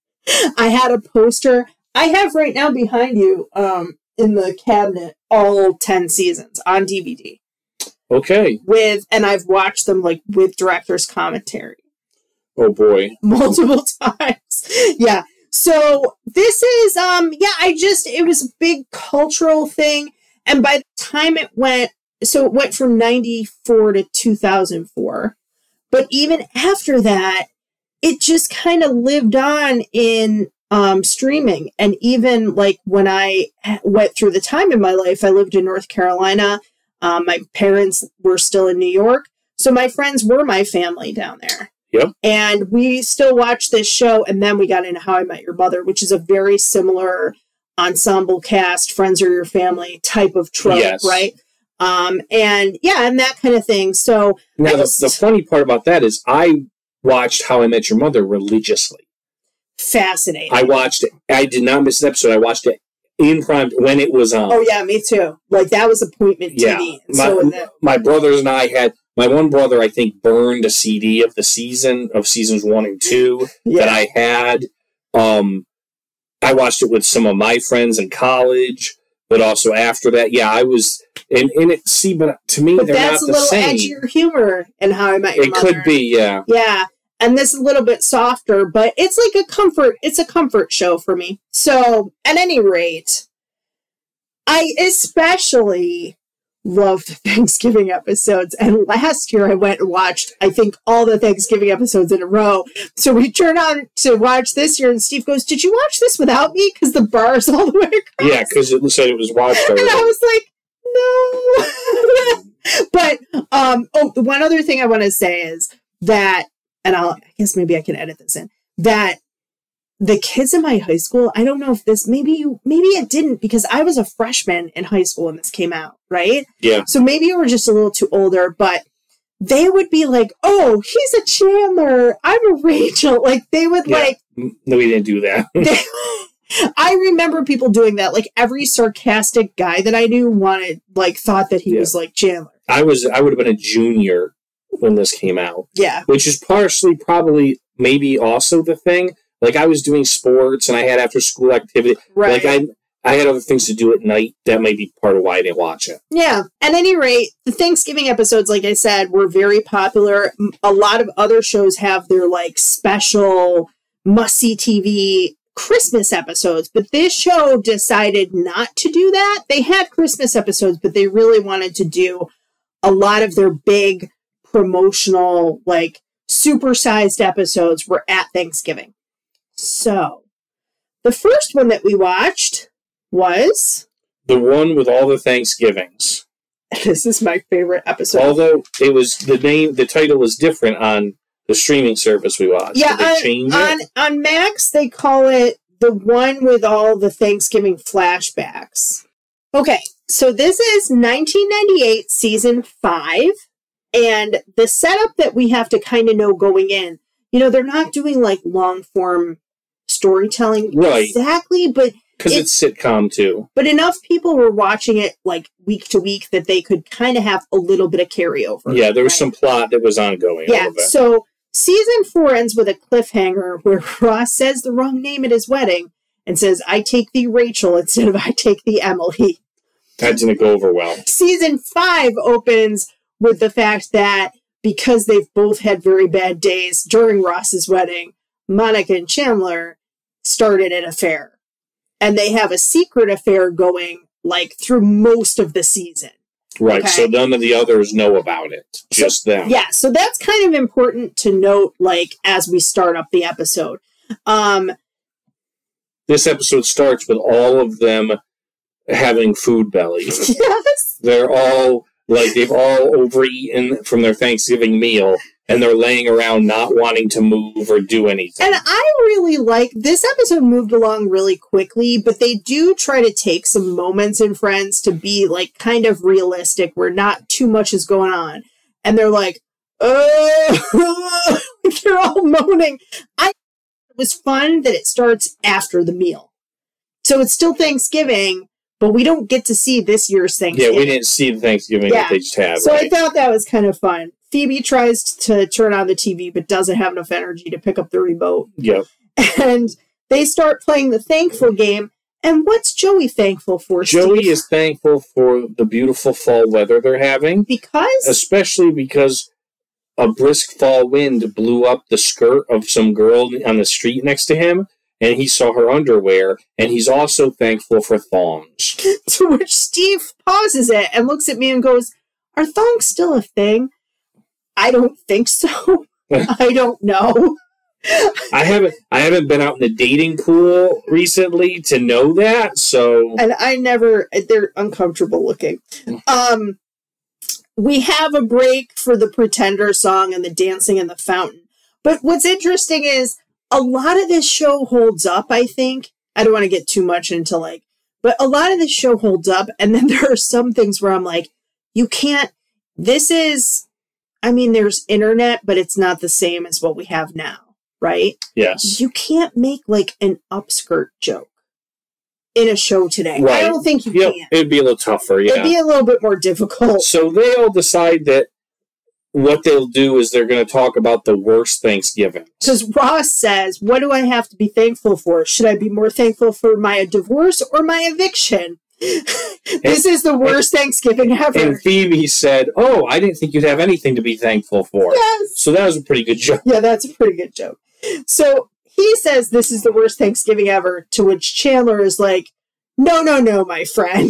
I had a poster. I have right now behind you, um, in the cabinet, all ten seasons on D V D Okay. with, and I've watched them like with director's commentary Oh, boy. multiple times. Yeah. So this is, um, yeah, I just, it was a big cultural thing. And by the time it went, so it went from ninety-four to two thousand four. But even after that, it just kind of lived on in um, streaming. And even like when I went through the time in my life, I lived in North Carolina. Um, my parents were still in New York. So my friends were my family down there. Yep. And we still watched this show. And then we got into How I Met Your Mother, which is a very similar ensemble cast, friends are your family type of trope, Yes. right? Um, and yeah, and that kind of thing. So Now, I the, just- the funny part about that is I watched How I Met Your Mother religiously. fascinating. I watched it. I did not miss an episode. I watched it in prime when it was on. Oh yeah, me too. Like that was appointment Yeah. T V. And My, so was that. my brothers and I had, my one brother, I think, burned a C D of the season, of seasons one and two that Yeah. I had. Um, I watched it with some of my friends in college, but also after that, yeah, I was, and, and it, see, but to me, But they're that's not a the little same. edgier humor in How I Met Your It Mother. could be, yeah. Yeah. And this is a little bit softer, but it's like a comfort, it's a comfort show for me. So at any rate, I especially loved the Thanksgiving episodes. And last year I went and watched, I think, all the Thanksgiving episodes in a row. So we turn on to watch this year and Steve goes, "Did you watch this without me? Because the bar's all the way across." Yeah, because it said it was watched And already. I was like, no. But um, oh, the one other thing I want to say is that, and I'll, I guess maybe I can edit this in, that the kids in my high school, I don't know if this, maybe you, maybe it didn't, because I was a freshman in high school when this came out, right? Yeah. So maybe you were just a little too older, but they would be like, "Oh, he's a Chandler. I'm a Rachel." Like they would Yeah. like, No, we didn't do that. they, I remember people doing that. Like every sarcastic guy that I knew wanted, like, thought that he Yeah. was like Chandler. I was, I would have been a junior when this came out, Yeah. which is partially probably maybe also the thing. Like I was doing sports and I had after school activity. Right. Like I, I had other things to do at night. That may be part of why I didn't watch it. Yeah. At any rate, the Thanksgiving episodes, like I said, were very popular. M- A lot of other shows have their like special must-see T V Christmas episodes, but this show decided not to do that. They had Christmas episodes, but they really wanted to do a lot of their big promotional, like supersized episodes were at Thanksgiving. So the first one that we watched was, The one with all the Thanksgivings. this is my favorite episode. Although it was the name, the title was different on the streaming service we watched. Yeah, Did they change on, it? on Max, they call it the one with all the Thanksgiving flashbacks. Okay, so this is nineteen ninety-eight, season five, and the setup that we have to kind of know going in, you know, they're not doing like long form storytelling Right. exactly, but Because it's, sitcom too. but enough people were watching it like week to week that they could kind of have a little bit of carryover. Yeah, there was right? some plot that was ongoing. a Yeah, little bit. so season four ends with a cliffhanger where Ross says the wrong name at his wedding and says, "I take thee Rachel" instead of "I take thee Emily." That didn't go over well. Season five opens with the fact that because they've both had very bad days during Ross's wedding, Monica and Chandler started an affair. and they have a secret affair going like through most of the season. Right, okay? So none of the others know about it, just so, them. Yeah, so that's kind of important to note, like, as we start up the episode. Um, this episode starts with all of them having food belly. Yes. They're all, like, they've all overeaten from their Thanksgiving meal, and they're laying around not wanting to move or do anything. And I really like, this episode moved along really quickly, but they do try to take some moments in Friends to be, like, kind of realistic, where not too much is going on. And they're like, oh, they're all moaning. I It was fun that it starts after the meal. So it's still Thanksgiving, but we don't get to see this year's Thanksgiving. Yeah, we didn't see the Thanksgiving Yeah. that they just had. So right? I thought that was kind of fun. Phoebe tries to turn on the T V, but doesn't have enough energy to pick up the remote. Yep. And they start playing the thankful game. And what's Joey thankful for, Joey Steve? is thankful for the beautiful fall weather they're having. Because? Especially because a brisk fall wind blew up the skirt of some girl on the street next to him, and he saw her underwear, and he's also thankful for thongs. To which Steve pauses it and looks at me and goes, are thongs still a thing? I don't think so. I don't know. I haven't I haven't been out in the dating pool recently to know that, so... And I never, they're uncomfortable looking. Um, we have a break for the Pretender song and the dancing in the fountain. But what's interesting is a lot of this show holds up, I think. I don't want to get too much into like, but a lot of this show holds up. And then there are some things where I'm like, you can't, this is, I mean, there's internet, but it's not the same as what we have now, right? Yes. You can't make like an upskirt joke in a show today. Right. I don't think you Yep, can. it'd be a little tougher, yeah. It'd be a little bit more difficult. So they all decide that what they'll do is they're going to talk about the worst Thanksgiving. Because Ross says, what do I have to be thankful for? Should I be more thankful for my divorce or my eviction? This is the worst and, Thanksgiving ever. And Phoebe said, oh, I didn't think you'd have anything to be thankful for. Yes. So that was a pretty good joke. Yeah, that's a pretty good joke. So he says this is the worst Thanksgiving ever, to which Chandler is like, no, no, no, my friend.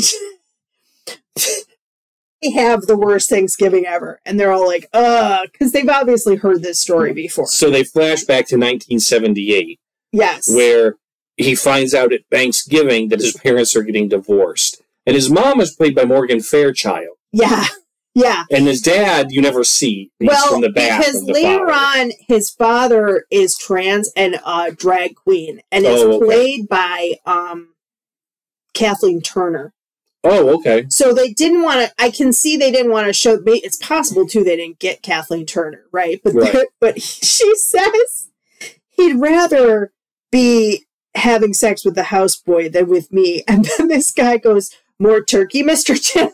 We have the worst Thanksgiving ever. And they're all like, uh, because they've obviously heard this story before. So they flash back to nineteen seventy-eight. Yes. Where he finds out at Thanksgiving that his parents are getting divorced. And his mom is played by Morgan Fairchild. Yeah. Yeah. And his dad, you never see. He's well, from the back because of the later father. on, his father is trans and a drag queen. And it's Oh, okay. played by um, Kathleen Turner. Oh, okay. So they didn't want to, I can see they didn't want to show, it's possible too they didn't get Kathleen Turner, right? But, Right. but she says he'd rather be having sex with the houseboy than with me. And then this guy goes, more turkey, Mister Chandler.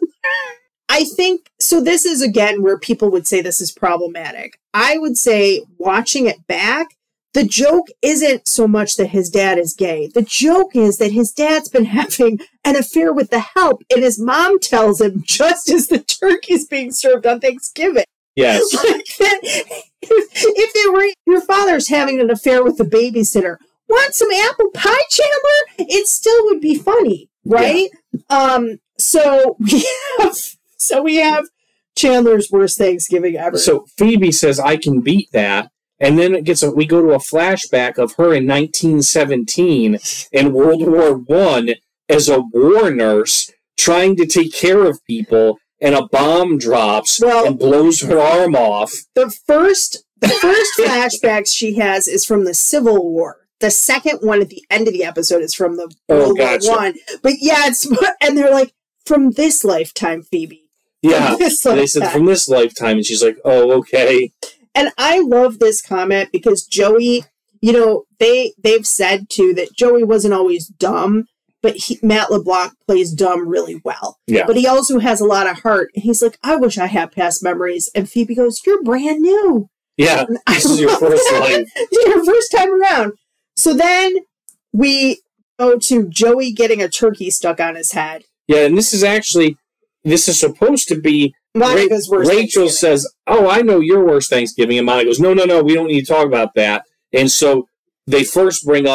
I think, so this is again where people would say this is problematic. I would say watching it back, the joke isn't so much that his dad is gay. The joke is that his dad's been having an affair with the help, and his mom tells him just as the turkey's being served on Thanksgiving. Yes. Like that, if, if they were, your father's having an affair with the babysitter, want some apple pie, Chandler? It still would be funny, right? Yeah. Um. So we have, so we have Chandler's worst Thanksgiving ever. So Phoebe says, I can beat that. And then it gets a, we go to a flashback of her in nineteen seventeen in World War One as a war nurse trying to take care of people, and a bomb drops well, and blows her arm off. The first, the first flashbacks she has is from the Civil War. The second one at the end of the episode is from the World oh, gotcha. War One. But yeah, it's and they're like, from this lifetime, Phoebe. Yeah, they said from this lifetime, and she's like, oh, okay. And I love this comment because Joey, you know, they, they've said, too, that Joey wasn't always dumb, but he, Matt LeBlanc plays dumb really well. Yeah. But he also has a lot of heart. And he's like, I wish I had past memories. And Phoebe goes, you're brand new. Yeah, and this is your first life. Your first time around. So then we go to Joey getting a turkey stuck on his head. Yeah, and this is actually, this is supposed to be Monica's Ra- worst Rachel says, oh, I know your worst Thanksgiving. And Monica goes, no, no, no, we don't need to talk about that. And so they first bring up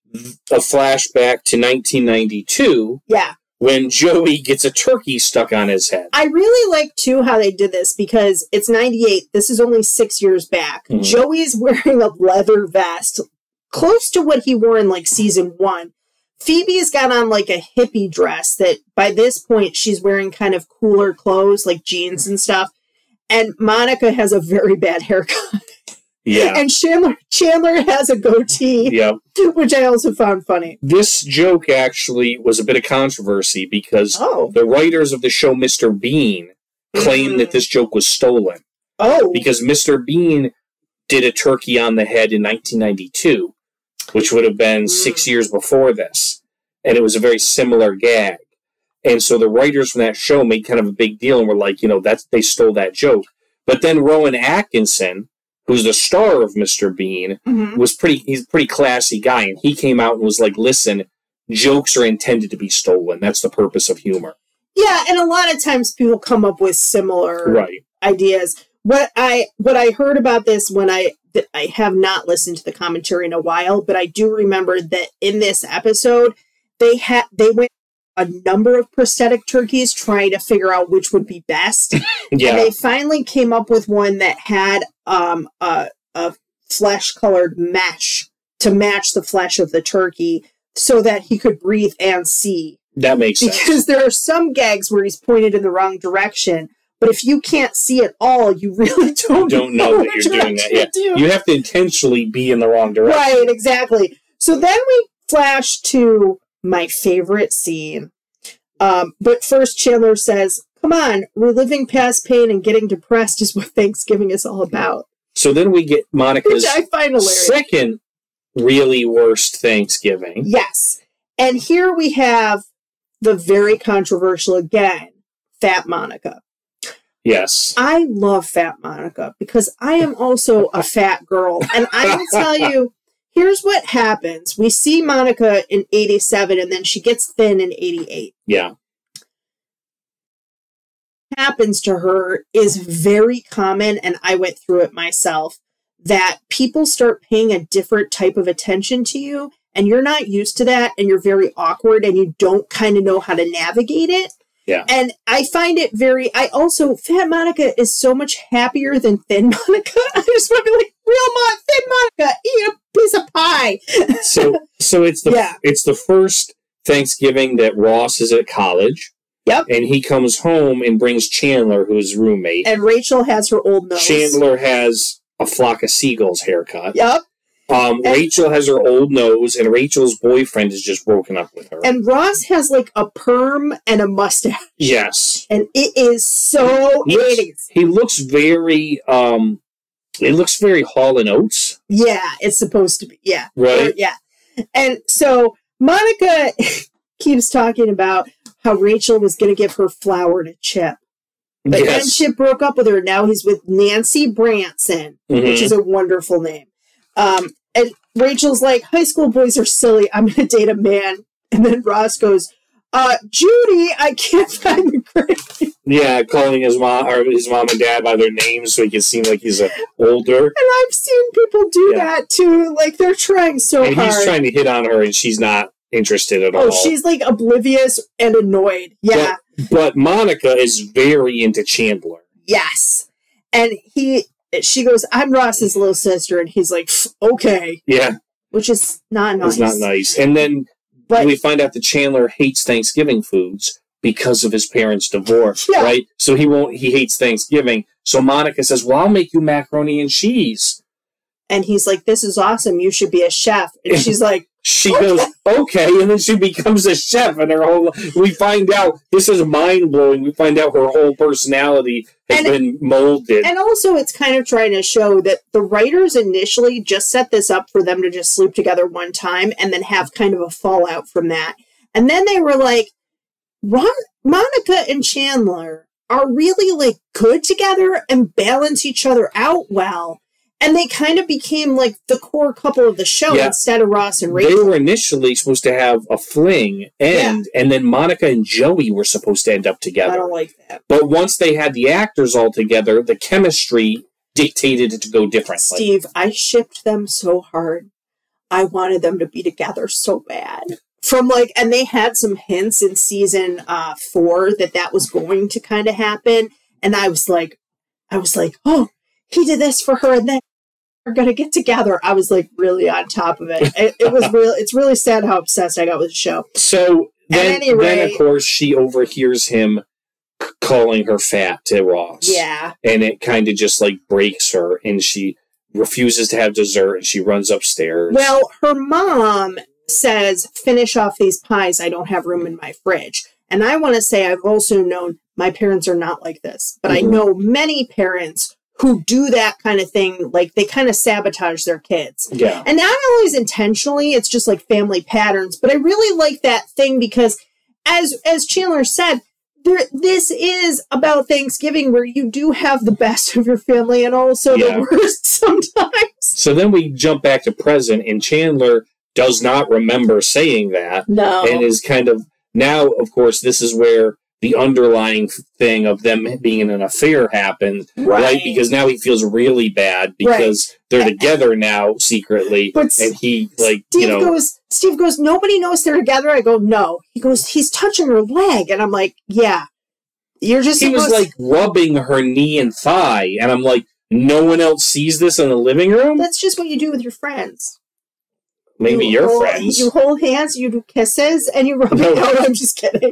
a flashback to nineteen ninety-two Yeah. when Joey gets a turkey stuck on his head. I really like, too, how they did this because it's ninety-eight. This is only six years back. Mhm. Joey's wearing a leather vest, close to what he wore in, like, season one. Phoebe's got on, like, a hippie dress that, by this point, she's wearing kind of cooler clothes, like jeans and stuff. And Monica has a very bad haircut. Yeah. And Chandler Chandler has a goatee, Yeah. which I also found funny. This joke actually was a bit of controversy because Oh. the writers of the show Mister Bean claimed Mm. that this joke was stolen Oh. because Mister Bean did a turkey on the head in nineteen ninety-two, which would have been Mm. six years before this. And it was a very similar gag. And so the writers from that show made kind of a big deal and were like, you know, that's they stole that joke. But then Rowan Atkinson, who's the star of Mister Bean, Mhm. was pretty, he's a pretty classy guy. And he came out and was like, listen, jokes are intended to be stolen. That's the purpose of humor. Yeah, and a lot of times people come up with similar Right. ideas. What I what I heard about this when I th- I have not listened to the commentary in a while, but I do remember that in this episode they had they went a number of prosthetic turkeys trying to figure out which would be best. Yeah. And they finally came up with one that had um a a flesh colored mesh to match the flesh of the turkey so that he could breathe and see. That makes sense. Because there are some gags where he's pointed in the wrong direction, but if you can't see at all, you really don't, Don't know that which you're doing that. direction Yeah. to do. You have to intentionally be in the wrong direction. Right, exactly. So then we flash to my favorite scene. Um, but first, Chandler says, come on, reliving past pain and getting depressed is what Thanksgiving is all about. So then we get Which Monica's I find hilarious. second really worst Thanksgiving. Yes. And here we have the very controversial again, Fat Monica. Yes. I love Fat Monica because I am also a fat girl. And I will tell you, here's what happens. We see Monica in eighty-seven and then she gets thin in eighty-eight. Yeah. What happens to her is very common, and I went through it myself, that people start paying a different type of attention to you and you're not used to that and you're very awkward and you don't kind of know how to navigate it. Yeah. And I find it very, I also, Fat Monica is so much happier than Thin Monica. I just want to be like, real Mon, Thin Monica, eat a piece of pie. So so it's the Yeah. it's the first Thanksgiving that Ross is at college. Yep. And he comes home and brings Chandler, who's his roommate. And Rachel has her old nose. Chandler has a flock of seagulls haircut. Yep. Um, And- Rachel has her old nose, and Rachel's boyfriend has just broken up with her. And Ross has like a perm and a mustache. yes. And it is so He looks, eighties. he looks very, um, it looks very Hall and Oates, Yeah, it's supposed to be. Yeah. right? Or- yeah. And so Monica keeps talking about how Rachel was going to give her flower to Chip. But then Yes. Chip broke up with her. Now he's with Nancy Branson, Mhm. which is a wonderful name. Um, and Rachel's like, high school boys are silly. I'm going to date a man. And then Ross goes, uh, Judy, I can't find the grave. Yeah, calling his mom or his mom and dad by their names so he can seem like he's a older. And I've seen people do Yeah. that too. Like they're trying so And hard. he's trying to hit on her, and she's not interested at oh, all. she's like oblivious and annoyed. Yeah. But, but Monica is very into Chandler. Yes. And he, she goes, I'm Ross's little sister. And he's like, "Pff, okay. Yeah, Which is not nice. it's not nice. And then But we find out that Chandler hates Thanksgiving foods because of his parents' divorce, Yeah. right? So he won't. He hates Thanksgiving. So Monica says, "Well, I'll make you macaroni and cheese." and he's like, this is awesome. You should be a chef. And she's like, She goes, "Okay," and then she becomes a chef, and her whole. We find out this is mind blowing. We find out her whole personality has And- been molded. and also it's kind of trying to show that the writers initially just set this up for them to just sleep together one time and then have kind of a fallout from that. And then they were like, Ron, Monica and Chandler are really like good together and balance each other out well. And they kind of became like the core couple of the show Yeah. instead of Ross and They Rachel. were initially supposed to have a fling end, and then Monica and Joey were supposed to end up I together. don't like that. But once they had the actors all together, the chemistry dictated it to go differently. Steve, I shipped them so hard. I wanted them to be together so bad. From like, and they had some hints in season uh, four that that was going to kind of happen. And I was like, I was like, oh, he did this for her, and then we're going to get together. I was like really on top of it. It, it was real. It's really sad how obsessed I got with the show. So then, any rate, then of course, she overhears him c- calling her fat to Ross. Yeah. And it kind of just like breaks her, and she refuses to have dessert, and she runs upstairs. Well, her mom says, finish off these pies. I don't have room in my fridge. And I want to say I've also known my parents are not like this, but mm-hmm. I know many parents who do that kind of thing. Like they kind of sabotage their kids. Yeah. And not always intentionally, it's just like family patterns. But I really like that thing because as, as Chandler said, there, this is about Thanksgiving where you do have the best of your family and also Yeah. the worst sometimes. So then we jump back to present, and Chandler does not remember saying that. No. And is kind of, now, of course, this is where the underlying thing of them being in an affair happens, right? right? Because now he feels really bad because right. they're together now secretly, but and he, like, Steve you know... goes, Steve goes, nobody knows they're together. I go, no. He goes, he's touching her leg. And I'm like, yeah. You're just He was, like, rubbing her knee and thigh, and I'm like, no one else sees this in the living room? That's just what you do with your friends. Maybe you your hold, friends. You hold hands, you do kisses, and you rub no. it out. I'm just kidding.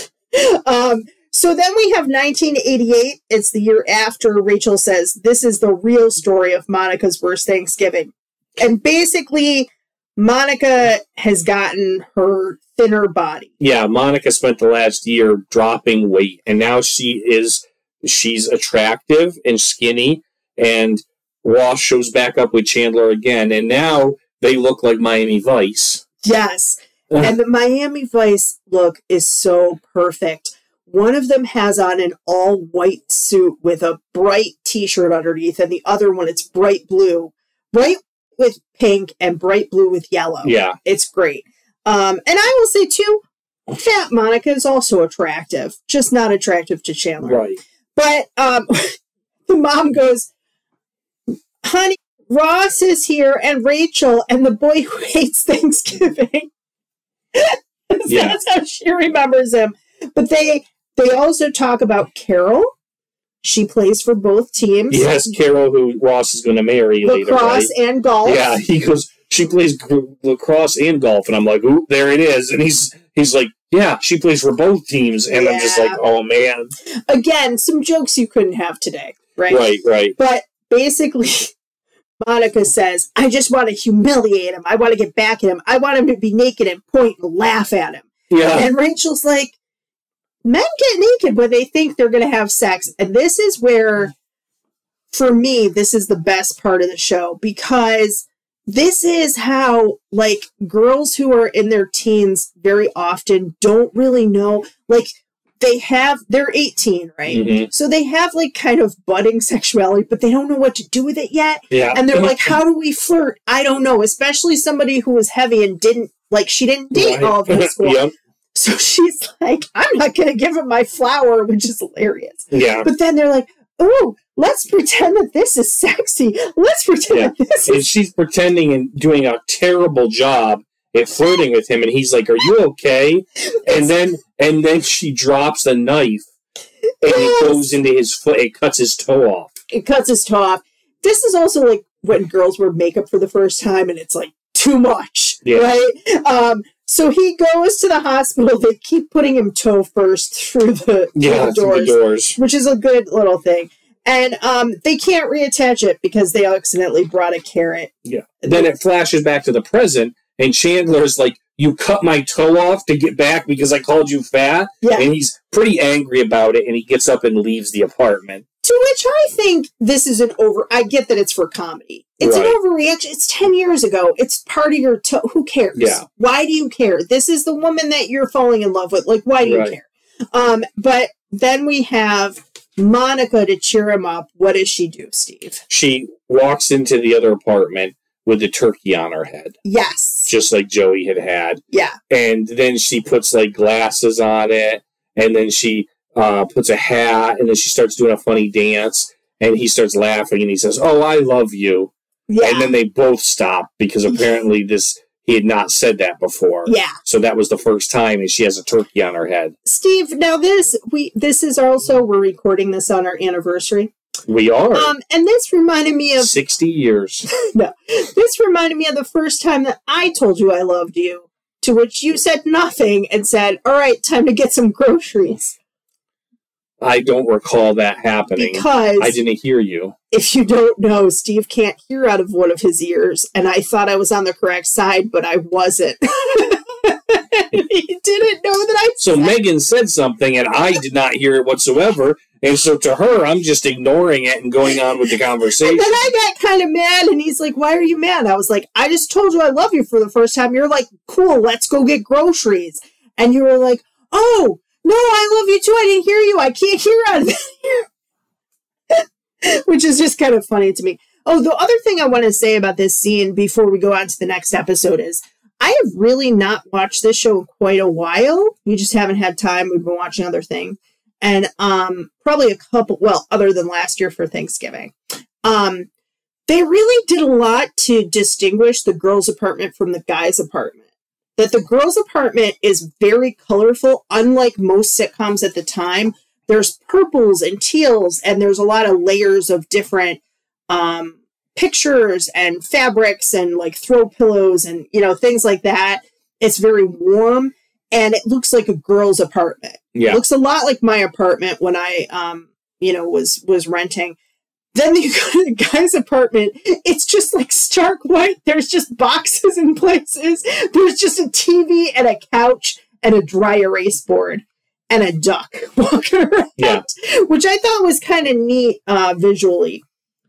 Um, so then we have nineteen eighty-eight. It's the year after Rachel says, this is the real story of Monica's worst Thanksgiving. And basically, Monica has gotten her thinner body. Yeah, Monica spent the last year dropping weight, and now she is, she's attractive and skinny, and Ross shows back up with Chandler again, and now they look like Miami Vice. Yes. And the Miami Vice look is so perfect. One of them has on an all-white suit with a bright t-shirt underneath, and the other one, it's bright blue. Bright with pink and bright blue with yellow. Yeah. It's great. Um, and I will say, too, Fat Monica is also attractive, just not attractive to Chandler. Right. But um, the mom goes, honey, Ross is here and Rachel and the boy who hates Thanksgiving. Yeah. That's how she remembers him. But they they also talk about Carol. She plays for both teams. Yes, Carol, who Ross is going to marry later, lacrosse right? and golf. Yeah, he goes, she plays g- lacrosse and golf, and I'm like, ooh, there it is. And he's he's like, yeah, she plays for both teams, and Yeah. I'm just like, oh man. Again, some jokes you couldn't have today, right? Right, right. But basically, Monica says, I just want to humiliate him. I want to get back at him. I want him to be naked and point and laugh at him. Yeah. And Rachel's like, men get naked when they think they're going to have sex. And this is where, for me, this is the best part of the show. Because this is how, like, girls who are in their teens very often don't really know. Like, they have, they're eighteen, right? Mm-hmm. So they have, like, kind of budding sexuality, but they don't know what to do with it yet. Yeah. And they're like, how do we flirt? I don't know. Especially somebody who was heavy and didn't, like, she didn't date Right. all of high school. Yep. So she's like, I'm not going to give him my flower, which is hilarious. Yeah. But then they're like, oh, let's pretend that this is sexy. Let's pretend Yeah. that this And is... she's pretending and doing a terrible job at flirting with him, and he's like, are you okay? And then and then she drops the knife, and Yes. it goes into his foot. It cuts his toe off. It cuts his toe off. This is also like when girls wear makeup for the first time, and it's like too much, Yeah. right? Um, so he goes to the hospital. They keep putting him toe first through the, Yeah, through the through doors, the doors. which is a good little thing. And um, they can't reattach it because they accidentally brought a carrot. Yeah. Then it flashes back to the present, and Chandler's like, you cut my toe off to get back because I called you fat? Yeah. And he's pretty angry about it, and he gets up and leaves the apartment. To which I think this is an over... I get that it's for comedy. It's Right. an overreaction. It's ten years ago. It's part of your... To- who cares? Yeah. Why do you care? This is the woman that you're falling in love with. Like, why do Right. you care? Um, but then we have Monica to cheer him up. What does she do, Steve? She walks into the other apartment with the turkey on her head, Yes. just like Joey had had. Yeah. And then she puts, like, glasses on it, and then she uh, puts a hat, and then she starts doing a funny dance, and he starts laughing, and he says, oh, I love you. Yeah. And then they both stopped because apparently this he had not said that before. Yeah. So that was the first time, and she has a turkey on her head. Steve, now this we this is also we're recording this on our anniversary. We are. Um, and this reminded me of sixty years. no. This reminded me of the first time that I told you I loved you, to which you said nothing and said, "All right, time to get some groceries." I don't recall that happening. Because I didn't hear you. If you don't know, Steve can't hear out of one of his ears, and I thought I was on the correct side, but I wasn't. He didn't know that I So said Megan said something, and I did not hear it whatsoever. And so to her, I'm just ignoring it and going on with the conversation. And then I got kind of mad, and he's like, "Why are you mad?" I was like, "I just told you I love you for the first time." You're like, "Cool, let's go get groceries." And you were like, "Oh, no, I love you too. I didn't hear you. I can't hear out of here." Which is just kind of funny to me. Oh, the other thing I want to say about this scene before we go on to the next episode is I have really not watched this show in quite a while. We just haven't had time. We've been watching other things. And um, probably a couple, well, other than last year for Thanksgiving. Um, they really did a lot to distinguish the girls' apartment from the guys' apartment. That the girls' apartment is very colorful, unlike most sitcoms at the time. There's purples and teals, and there's a lot of layers of different um, pictures and fabrics and like throw pillows and, you know, things like that. It's very warm, and it looks like a girl's apartment. Yeah. It looks a lot like my apartment when I, um, you know, was was renting. Then you go to the guy's apartment. It's just like stark white. There's just boxes in places. There's just a T V and a couch and a dry erase board and a duck walking around, Yeah. which I thought was kind of neat uh, visually.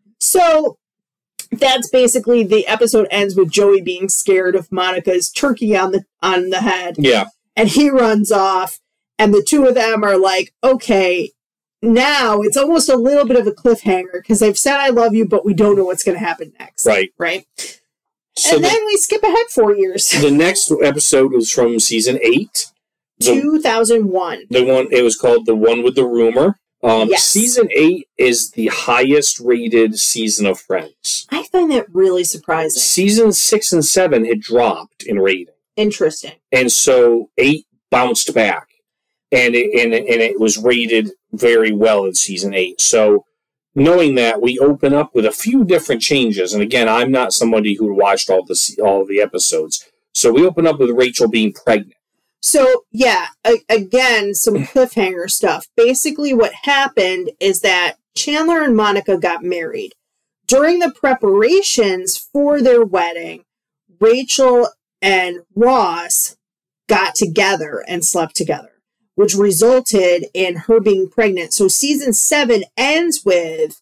So that's basically the episode ends with Joey being scared of Monica's turkey on the on the head. Yeah. And he runs off, and the two of them are like, okay, now it's almost a little bit of a cliffhanger because they've said I love you, but we don't know what's going to happen next. Right. Right. So and the, then we skip ahead four years. the next episode was from season eight. The, two thousand one. the one, it was called The One with the Rumor. Um, Yes. Season eight is the highest rated season of Friends. I find that really surprising. Season six and seven had dropped in rating. Interesting. And so eight bounced back, and it, and, it, and it was rated very well in season eight. So knowing that, we open up with a few different changes. And again, I'm not somebody who watched all the all of the episodes. So we open up with Rachel being pregnant. So, yeah, a- again, some cliffhanger stuff. Basically, what happened is that Chandler and Monica got married. During the preparations for their wedding, Rachel and Ross got together and slept together, which resulted in her being pregnant. So season seven ends with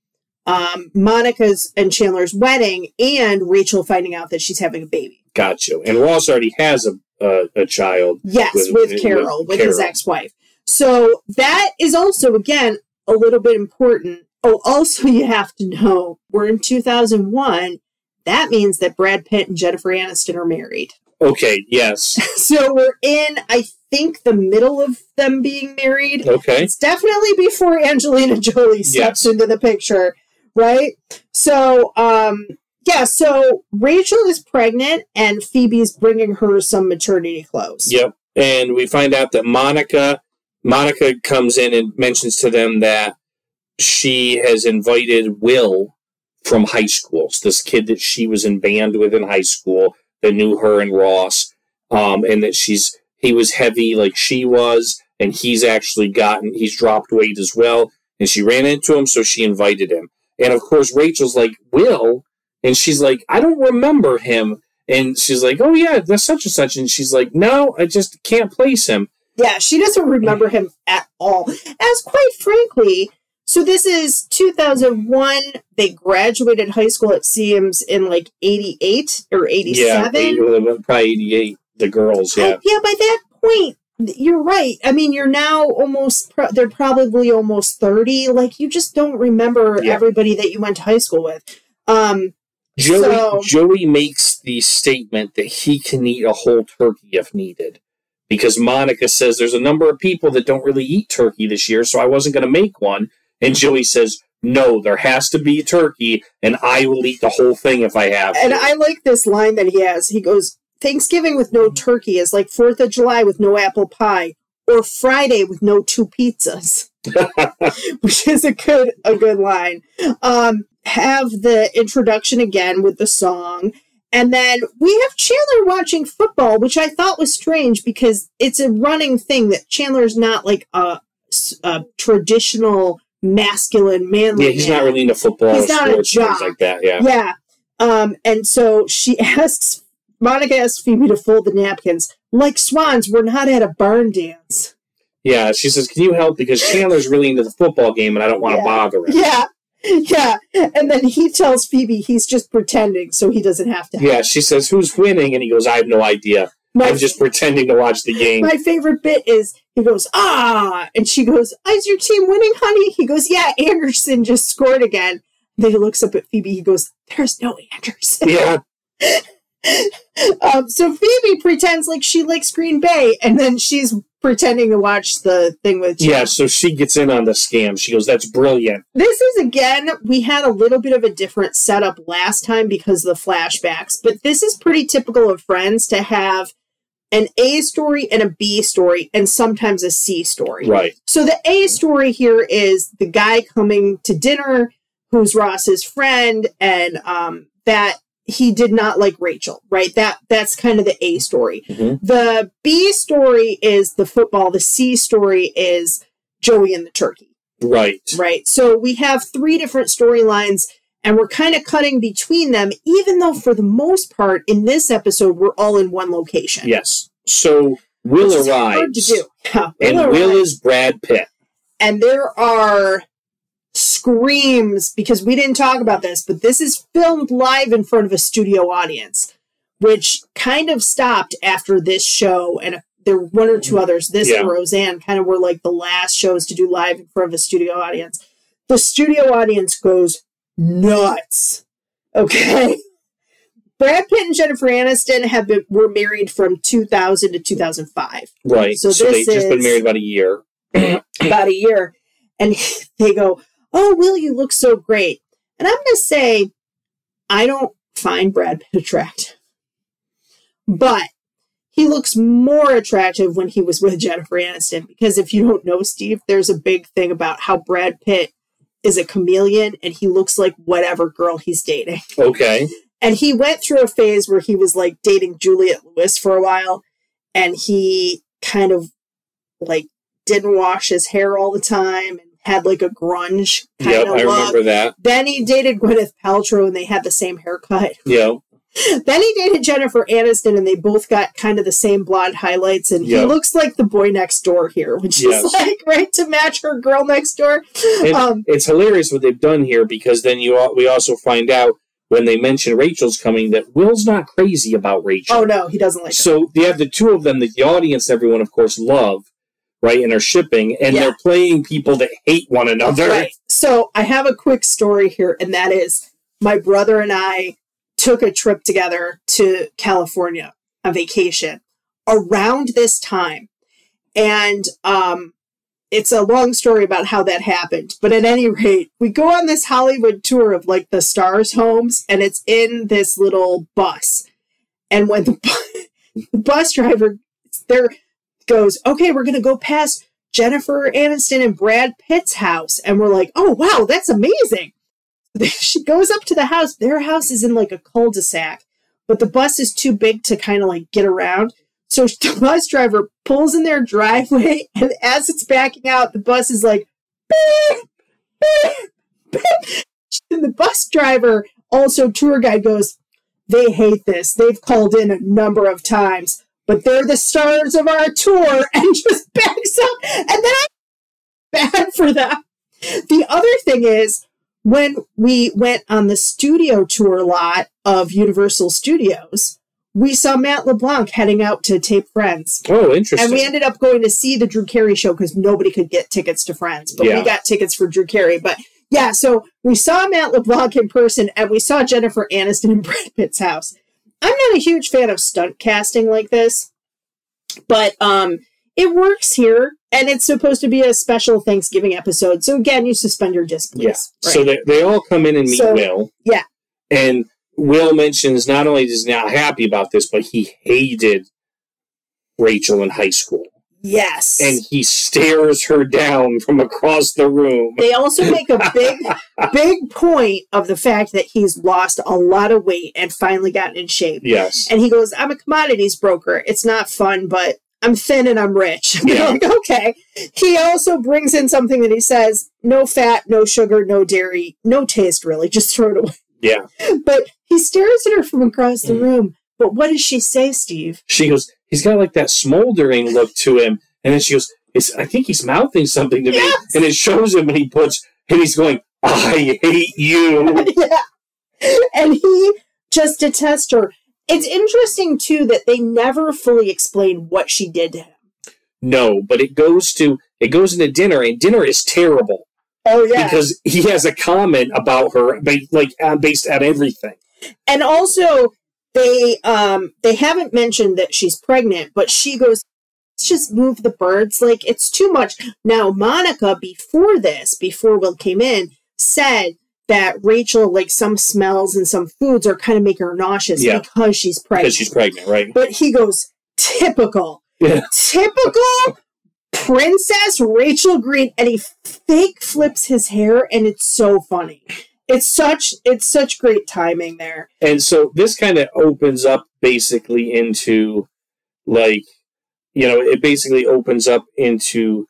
um, Monica's and Chandler's wedding and Rachel finding out that she's having a baby. Gotcha. And Ross already has a a, a child. Yes, with, with Carol, with, with Carol. his ex-wife. So that is also, again, a little bit important. Oh, also you have to know, we're in two thousand one. That means that Brad Pitt and Jennifer Aniston are married. Okay, yes. So we're in, I think, the middle of them being married. Okay. It's definitely before Angelina Jolie steps Yes. into the picture, right? So, um, yeah, so Rachel is pregnant and Phoebe's bringing her some maternity clothes. Yep. And we find out that Monica, Monica comes in and mentions to them that she has invited Will from high school. So this kid that she was in band with in high school that knew her and Ross, um, and that she's he was heavy like she was, and he's actually gotten he's dropped weight as well. And she ran into him, so she invited him. And of course, Rachel's like, Will, and she's like, I don't remember him. And she's like, oh yeah, that's such and such. And she's like, no, I just can't place him. Yeah, she doesn't remember him at all. As quite frankly, so this is two thousand one. They graduated high school, it seems, in like eighty-eight or Yeah, eighty-seven. eighty, probably eighty-eight, the girls, yeah. I- yeah, by that point, you're right. I mean, you're now almost, pro- they're probably almost thirty. Like, you just don't remember Yeah. everybody that you went to high school with. Um, Joey, So- Joey makes the statement that he can eat a whole turkey if needed. Because Monica says there's a number of people that don't really eat turkey this year, so I wasn't going to make one. And Joey says, no, there has to be turkey, and I will eat the whole thing if I have to. And I like this line that he has. He goes, Thanksgiving with no turkey is like fourth of July with no apple pie, or Friday with no two pizzas. Which is a good a good line. Um, have the introduction again with the song. And then we have Chandler watching football, which I thought was strange because it's a running thing that Chandler's not like a, a traditional masculine manly Yeah, he's man. not really into football He's or not a sports, jock. things like that, yeah. Yeah. Um, and so she asks, Monica asks Phoebe to fold the napkins. Like swans, we're not at a barn dance. Yeah, she says, can you help? Because Chandler's really into the football game, and I don't want to Yeah. bother him. Yeah. Yeah. And then he tells Phoebe he's just pretending so he doesn't have to help. Yeah, she says, who's winning? And he goes, I have no idea. My, I'm just pretending to watch the game. my favorite bit is he goes, ah, and she goes, is your team winning, honey? He goes, yeah, Anderson just scored again. Then he looks up at Phoebe. He goes, there's no Anderson. Yeah. um, so Phoebe pretends like she likes Green Bay, and then she's pretending to watch the thing with Jim. Yeah, so she gets in on the scam. She goes, that's brilliant. This is, again, we had a little bit of a different setup last time because of the flashbacks, but this is pretty typical of Friends to have an A story and a B story and sometimes a C story. Right. So the A story here is the guy coming to dinner who's Ross's friend, and um, that he did not like Rachel, right? That that's kind of the A story. Mm-hmm. The B story is the football. The C story is Joey and the turkey. Right. Right. So we have three different storylines, and we're kind of cutting between them, even though for the most part in this episode, we're all in one location. Yes. So Will Which is hard arrives. to do. Yeah, And Will Will arrives. is Brad Pitt. And there are screams, because we didn't talk about this, but this is filmed live in front of a studio audience, which kind of stopped after this show. And there were one or two others. This Yeah. and Roseanne kind of were like the last shows to do live in front of a studio audience. The studio audience goes nuts. Okay. Brad Pitt and Jennifer Aniston have been were married from two thousand to two thousand five. Right. So So, this they've just been is- married about a year. About a year. And they go, oh, Will, you look so great. And I'm going to say, I don't find Brad Pitt attractive. But he looks more attractive when he was with Jennifer Aniston. Because if you don't know, Steve, there's a big thing about how Brad Pitt is a chameleon and he looks like whatever girl he's dating. Okay. And he went through a phase where he was like dating Juliette Lewis for a while. And he kind of like didn't wash his hair all the time and had like a grunge kind Yep, of I look. remember that. Then he dated Gwyneth Paltrow and they had the same haircut. Yep. Then he dated Jennifer Aniston and they both got kind of the same blonde highlights. And he Yep. looks like the boy next door here, which Yes. is like right to match her girl next door. And Um, it's hilarious what they've done here because then you al- we also find out when they mention Rachel's coming that Will's not crazy about Rachel. oh no, he doesn't like her. So you have the two of them that the audience, everyone, of course, love, right, and are shipping, and Yeah. they're playing people that hate one another. Right. So I have a quick story here, and that is my brother and I took a trip together to California, a vacation, around this time. And um, it's a long story about how that happened. But at any rate, we go on this Hollywood tour of like the stars' homes, and it's in this little bus. And when the, bu- the bus driver there goes, okay, we're going to go past Jennifer Aniston and Brad Pitt's house. And we're like, oh, wow, that's amazing. She goes up to the house. Their house is in like a cul-de-sac, but the bus is too big to kind of like get around. So the bus driver pulls in their driveway, and as it's backing out, the bus is like, beep, beep, beep. And the bus driver, also tour guide, goes, they hate this. They've called in a number of times, but they're the stars of our tour, and just backs up. And then I bad for them. The other thing is, when we went on the studio tour lot of Universal Studios, we saw Matt LeBlanc heading out to tape Friends. Oh, interesting. And we ended up going to see the Drew Carey show because nobody could get tickets to Friends. But Yeah. we got tickets for Drew Carey. But yeah, so we saw Matt LeBlanc in person, and we saw Jennifer Aniston in Brad Pitt's house. I'm not a huge fan of stunt casting like this, but um, it works here, and it's supposed to be a special Thanksgiving episode. So again, you suspend your disbelief. Yeah. Right. So they, they all come in and meet So, Will. Yeah. And Will mentions not only is he not happy about this, but he hated Rachel in high school. Yes. And he stares her down from across the room. They also make a big, big point of the fact that he's lost a lot of weight and finally gotten in shape. Yes. And he goes, I'm a commodities broker. It's not fun, but I'm thin and I'm rich. Yeah. Like, okay. He also brings in something that he says, no fat, no sugar, no dairy, no taste, really. Just throw it away. Yeah. But he stares at her from across the room. But what does she say, Steve? She goes, he's got like that smoldering look to him. And then she goes, it's, I think he's mouthing something to me. Yes. And it shows him and he puts, and he's going, I hate you. Yeah. And he just detests her. It's interesting, too, that they never fully explain what she did to him. No, but it goes to, it goes into dinner, and dinner is terrible. Oh, yeah. Because he has a comment about her, ba- like, uh, based on everything. And also, they um they haven't mentioned that she's pregnant, but she goes, let's just move the birds. Like, it's too much. Now, Monica, before this, before Will came in, said that Rachel, like, some smells and some foods are kind of making her nauseous Yeah. because she's pregnant. Because she's pregnant, right? But he goes, typical. Yeah. Typical Princess Rachel Green. And he fake flips his hair, and it's so funny. It's such it's such great timing there. And so this kind of opens up basically into, like, you know, it basically opens up into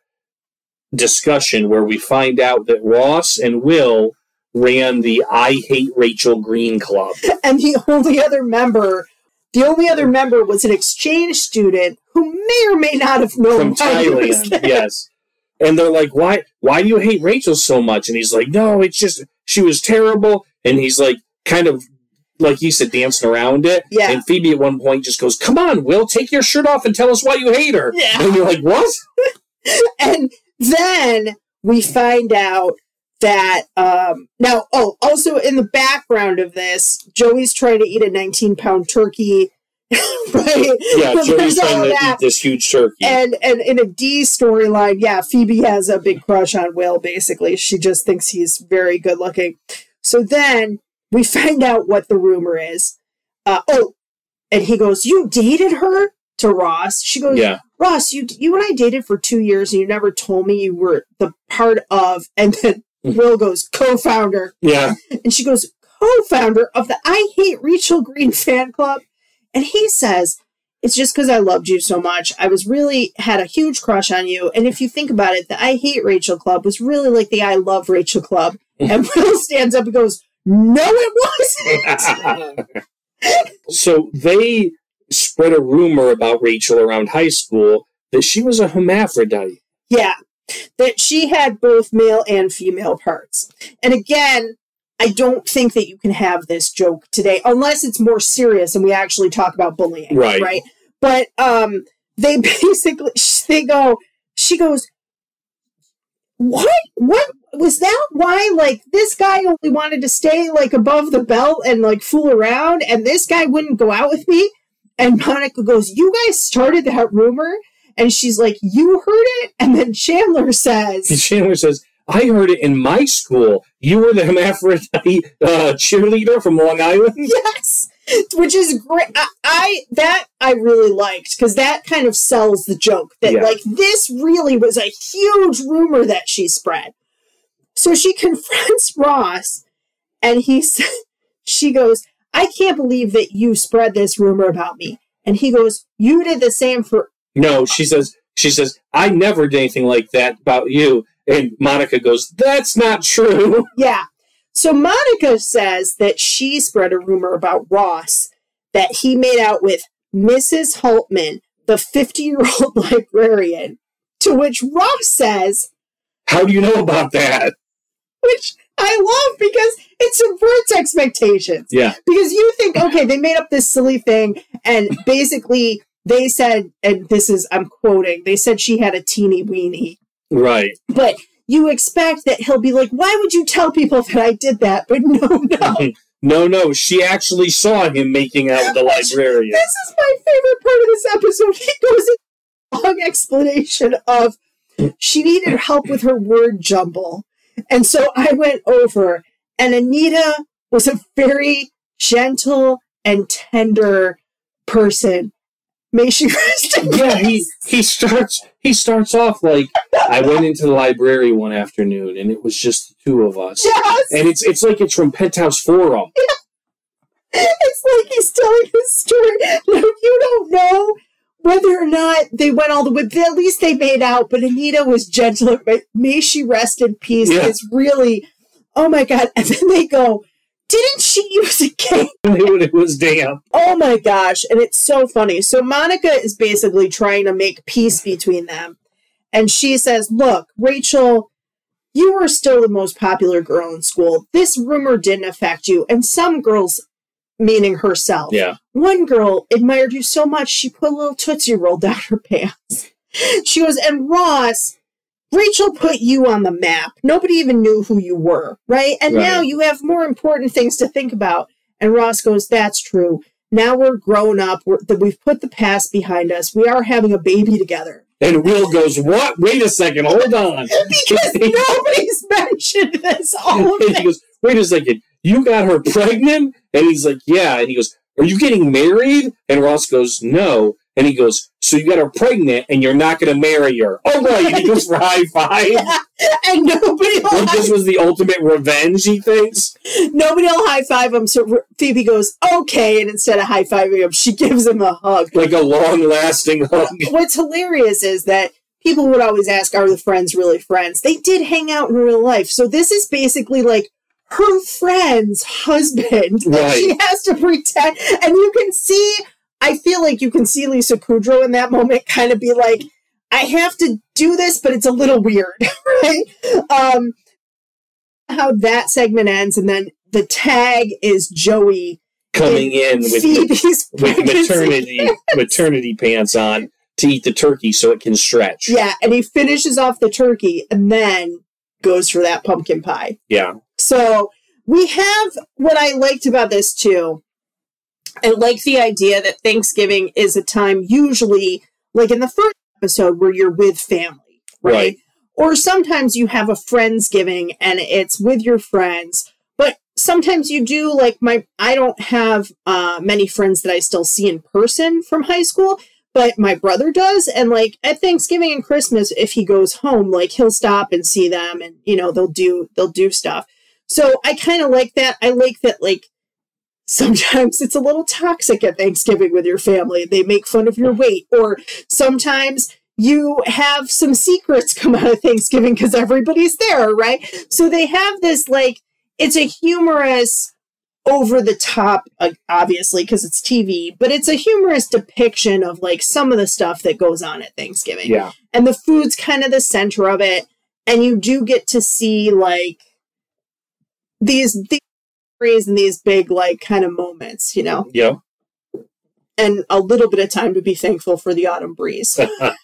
discussion where we find out that Ross and Will ran the I Hate Rachel Green Club. And the only other member, the only other member was an exchange student who may or may not have known From why he was Thailand, there. yes. And they're like, why why do you hate Rachel so much? And he's like, no, it's just, she was terrible. And he's like, kind of, like you said, dancing around it. Yeah. And Phoebe at one point just goes, come on, Will, take your shirt off and tell us why you hate her. Yeah. And you're like, what? And then we find out that, um, now, oh, also in the background of this, Joey's trying to eat a nineteen-pound turkey, right? Yeah, There's Joey's all trying to that. eat this huge turkey. And and in a D storyline, yeah, Phoebe has a big crush on Will, basically. She just thinks he's very good looking. So then we find out what the rumor is. Uh, oh, and he goes, you dated her? To Ross. She goes, Yeah. Ross, you you and I dated for two years and you never told me you were the part of, and then Will goes, co-founder. Yeah. And she goes, co-founder of the I Hate Rachel Green fan club. And he says, it's just because I loved you so much. I was really had a huge crush on you. And if you think about it, the I Hate Rachel club was really like the I Love Rachel club. And Will stands up and goes, no, it wasn't. So they spread a rumor about Rachel around high school that she was a hermaphrodite. Yeah, that she had both male and female parts. And again, I don't think that you can have this joke today unless it's more serious and we actually talk about bullying. Right. Right. But um, they basically, they go, she goes, what? What was that? Why? Like, this guy only wanted to stay like above the belt and like fool around, and this guy wouldn't go out with me? And Monica goes, you guys started that rumor? And she's like, you heard it? And then Chandler says... And Chandler says, I heard it in my school. You were the hermaphrodite uh, cheerleader from Long Island? Yes! Which is great. I, I that I really liked, because that kind of sells the joke. That, Yeah. like, this really was a huge rumor that she spread. So she confronts Ross, and he sa- she goes... I can't believe that you spread this rumor about me. And he goes, you did the same for... No, she says, she says, I never did anything like that about you. And Monica goes, that's not true. Yeah. So Monica says that she spread a rumor about Ross, that he made out with Missus Hultman, the fifty-year-old librarian, to which Ross says... How do you know about that? Which I love, because it subverts expectations. Yeah. Because you think, okay, they made up this silly thing, and basically they said, and this is, I'm quoting, they said she had a teeny weenie. Right. But you expect that he'll be like, why would you tell people that I did that? But no, no. No, no, she actually saw him making out with the librarian. This is my favorite part of this episode. He goes in long explanation of she needed help with her word jumble. And so I went over, and Anita was a very gentle and tender person. May she rest in peace. Yeah, he, he starts he starts off like, I went into the library one afternoon and it was just the two of us. Yes. And it's it's like it's from Penthouse Forum. It's like he's telling his story. Now, you don't know whether or not they went all the way, but at least they made out. But Anita was gentle. May she rest in peace. Yeah. It's really, oh my God. And then they go, didn't she use a cane? It was damn. Oh my gosh. And it's so funny. So Monica is basically trying to make peace between them. And she says, look, Rachel, you were still the most popular girl in school. This rumor didn't affect you. And some girls, meaning herself, Yeah. one girl admired you so much, she put a little Tootsie Roll down her pants. She goes, and Ross, Rachel put you on the map. Nobody even knew who you were, right? And Right. now you have more important things to think about. And Ross goes, that's true. Now we're grown up. We're, that we've put the past behind us. We are having a baby together. And Will goes, what? Wait a second, hold on. Because nobody's mentioned this all of And he it. goes, wait a second, you got her pregnant? And he's like, yeah. And he goes, are you getting married? And Ross goes, no. And he goes, so you got her pregnant and you're not going to marry her. Oh, right. And he goes for high five. And nobody will Like this was the ultimate revenge, he thinks. Nobody will high five him. So Phoebe goes, okay. And instead of high fiving him, she gives him a hug. Like a long-lasting hug. What's hilarious is that people would always ask, are the friends really friends? They did hang out in real life. So this is basically like her friend's husband. Right. And she has to pretend. And you can see, I feel like you can see Lisa Kudrow in that moment kind of be like, I have to do this, but it's a little weird, right? Um, how that segment ends, and then the tag is Joey Coming in with, Phoebe's with pregnancy. maternity maternity pants on to eat the turkey so it can stretch. Yeah, and he finishes off the turkey and then goes for that pumpkin pie. Yeah. So we have what I liked about this too. I like the idea that Thanksgiving is a time usually, like in the first episode, where you're with family, right? Right. Or sometimes you have a Friendsgiving and it's with your friends. But sometimes you do, like my, I don't have uh, many friends that I still see in person from high school, but my brother does. And like at Thanksgiving and Christmas, if he goes home, like he'll stop and see them and, you know, they'll do, they'll do stuff. So I kind of like that. I like that, like, sometimes it's a little toxic at Thanksgiving with your family. They make fun of your weight. Or sometimes you have some secrets come out of Thanksgiving because everybody's there, right? So they have this, like, it's a humorous, over the top, uh, obviously, because it's T V, but it's a humorous depiction of, like, some of the stuff that goes on at Thanksgiving. Yeah. And the food's kind of the center of it. And you do get to see, like, these, these and these big, like, kind of moments, you know, Yep. and a little bit of time to be thankful for the autumn breeze.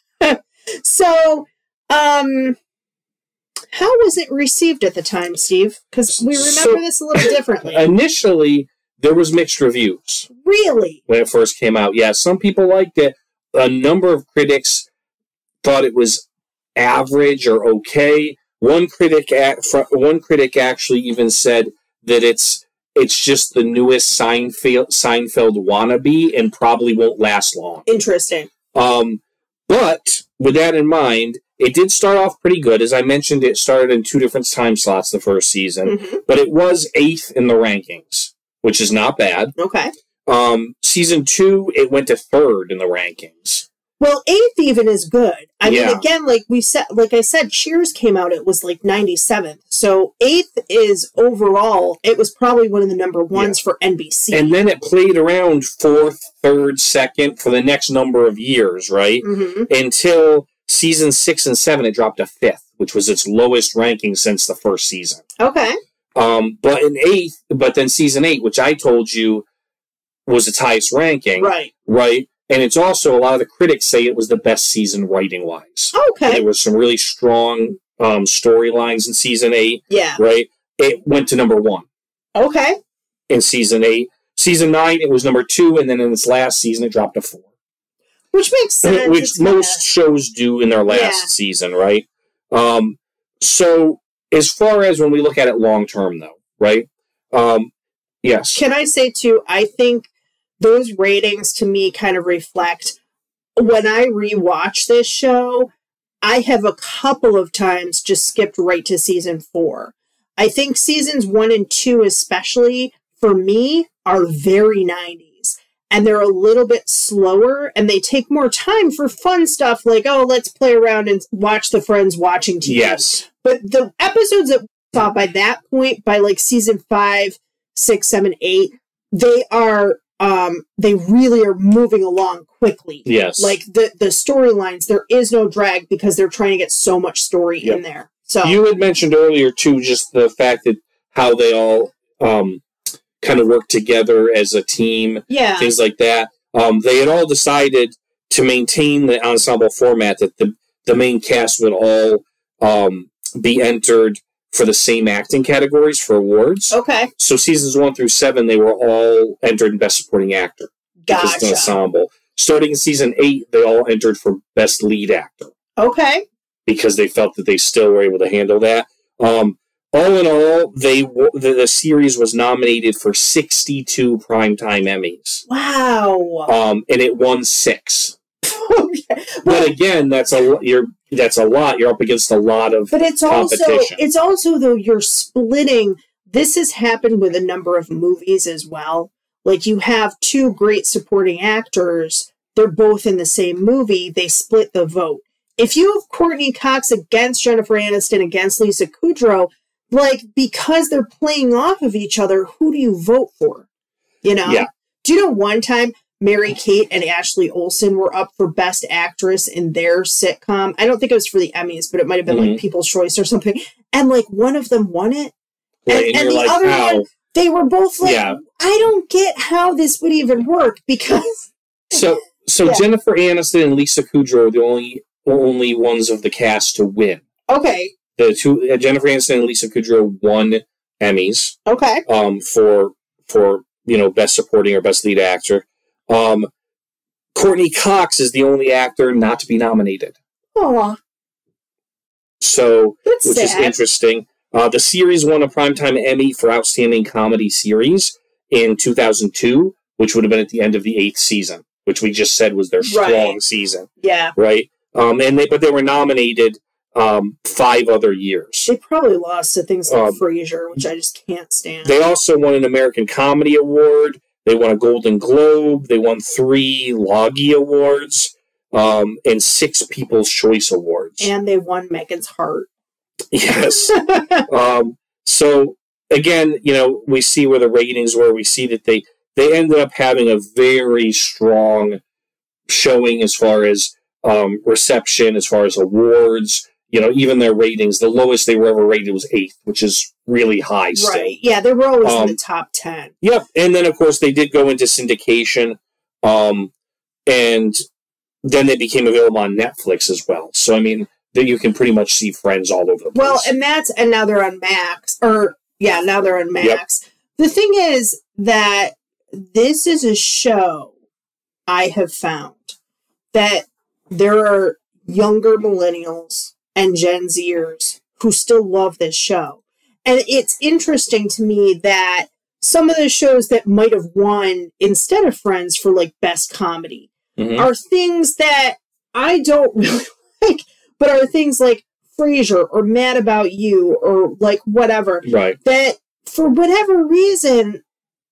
So, um, how was it received at the time, Steve? Because we remember So- this a little differently. Initially, there was mixed reviews Really? when it first came out. Yeah, some people liked it. A number of critics thought it was average or okay. One critic, at, one critic actually even said that it's it's just the newest Seinfeld Seinfeld wannabe and probably won't last long. Interesting. Um, but with that in mind, it did start off pretty good. As I mentioned, it started in two different time slots the first season, Mm-hmm. but it was eighth in the rankings, which is not bad. Okay. Um, season two, it went to third in the rankings. Well, eighth even is good. I Yeah. mean, again, like we said, like I said, Cheers came out. It was like ninety-seventh. So eighth is overall. It was probably one of the number ones for N B C. And then it played around fourth, third, second for the next number of years, right? Mm-hmm. Until season six and seven, it dropped to fifth, which was its lowest ranking since the first season. Okay. Um, but in eighth, but then season eight, which I told you was its highest ranking, Right. right? And it's also, a lot of the critics say it was the best season writing-wise. Okay. There were some really strong um, storylines in season eight, Yeah. right? It went to number one Okay. in season eight. Season nine, it was number two, and then in its last season, it dropped to four. Which makes sense. Which It's most shows do in their last Yeah. season, right? Um, so as far as when we look at it long term, though, right? Um, yes. Can I say, too, I think those ratings to me kind of reflect when I rewatch this show, I have a couple of times just skipped right to season four. I think seasons one and two, especially for me, are very nineties. And they're a little bit slower and they take more time for fun stuff like, oh, let's play around and watch the friends watching T V. Yes. But the episodes that we saw by that point, by like season five, six, seven, eight, they are, um, they really are moving along quickly. Yes. Like the, the storylines, there is no drag because they're trying to get so much story Yep. in there. So You had mentioned earlier, too, just the fact that how they all um, kind of work together as a team, yeah, things like that. Um, they had all decided to maintain the ensemble format, that the, the main cast would all um, be entered for the same acting categories for awards. okay, So seasons one through seven, they were all entered in Best Supporting Actor. Because it's an gotcha. ensemble. Starting in season eight, they all entered for Best Lead Actor, Okay, because they felt that they still were able to handle that. Um, all in all, they w- the, the series was nominated for sixty-two Primetime Emmys, wow. um, and it won six. Okay. But again, that's a you're that's a lot. You're up against a lot of But it's also competition. it's also though you're splitting. This has happened with a number of movies as well. Like you have two great supporting actors, they're both in the same movie, they split the vote. If you have Courtney Cox against Jennifer Aniston against Lisa Kudrow, like because they're playing off of each other, who do you vote for? You know? Yeah. Do you know one time Mary-Kate and Ashley Olsen were up for Best Actress in their sitcom? I don't think it was for the Emmys, but it might have been Mhm. like People's Choice or something. And like one of them won it. Right, and- and, and you're the like, other how? one- They were both like, Yeah. I don't get how this would even work because So so Yeah. Jennifer Aniston and Lisa Kudrow are the only only ones of the cast to win. okay, The two uh, Jennifer Aniston and Lisa Kudrow won Emmys okay, um, for for you know Best Supporting or Best Lead Actor. Um, Courtney Cox is the only actor not to be nominated. oh, So, that's which is sad. interesting. Uh, the series won a Primetime Emmy for Outstanding Comedy Series in two thousand two, which would have been at the end of the eighth season, which we just said was their strong Right. season, Yeah, right? Um, and they, but they were nominated um, five other years. they probably lost to things like Um, Frasier, which I just can't stand. They also won an American Comedy Award. They won a Golden Globe. They won three Logie Awards um, and six People's Choice Awards. and they won Megan's heart. Yes. um, so again, you know, we see where the ratings were. We see that they they ended up having a very strong showing as far as um, reception, as far as awards. You know, even their ratings, the lowest they were ever rated was eighth, which is really high still. Right. Yeah, they were always in Um, the top ten. Yep. And then, of course, they did go into syndication, um, and then they became available on Netflix as well. So, I mean, that you can pretty much see Friends all over the place. Well, and that's and now they're on Max. Or yeah, now they're on Max. The thing is that this is a show I have found that there are younger millennials and Gen Zers who still love this show. And it's interesting to me that some of the shows that might have won instead of Friends for like best comedy Mhm. are things that I don't really like, but are things like Frasier or Mad About You or like whatever, Right. that for whatever reason,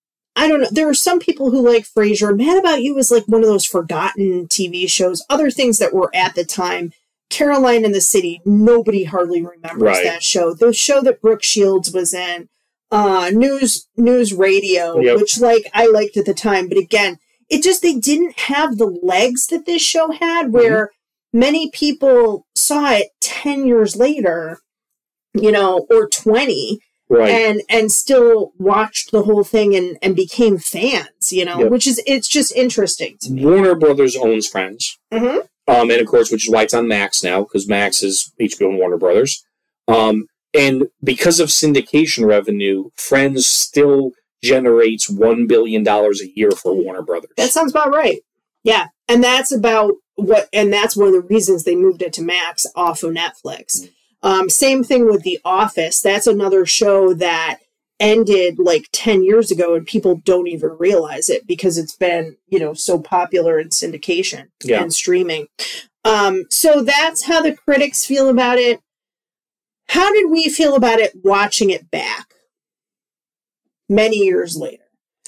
I don't know. There are some people who like Frasier. Mad About You was like one of those forgotten T V shows. Other things that were at the time, Caroline in the City, nobody hardly remembers Right. that show. The show that Brooke Shields was in, uh, News News Radio, Yep. which like I liked at the time, but again, it just they didn't have the legs that this show had, where many people saw it ten years later, you know, or twenty. Right. and and still watched the whole thing and and became fans, you know, Yep. which is it's just interesting to me. Warner Brothers owns Friends. Mm-hmm. Um, and of course, which is why it's on Max now, because Max is H B O and Warner Brothers. Um, and because of syndication revenue, Friends still generates one billion dollars a year for Warner Brothers. That sounds about right. Yeah, and that's about what, and that's one of the reasons they moved it to Max off of Netflix. Um, same thing with The Office. That's another show that ended like ten years ago and people don't even realize it because it's been, you know, so popular in syndication Yeah. and streaming. Um, so that's how the critics feel about it. How did we feel about it watching it back many years later?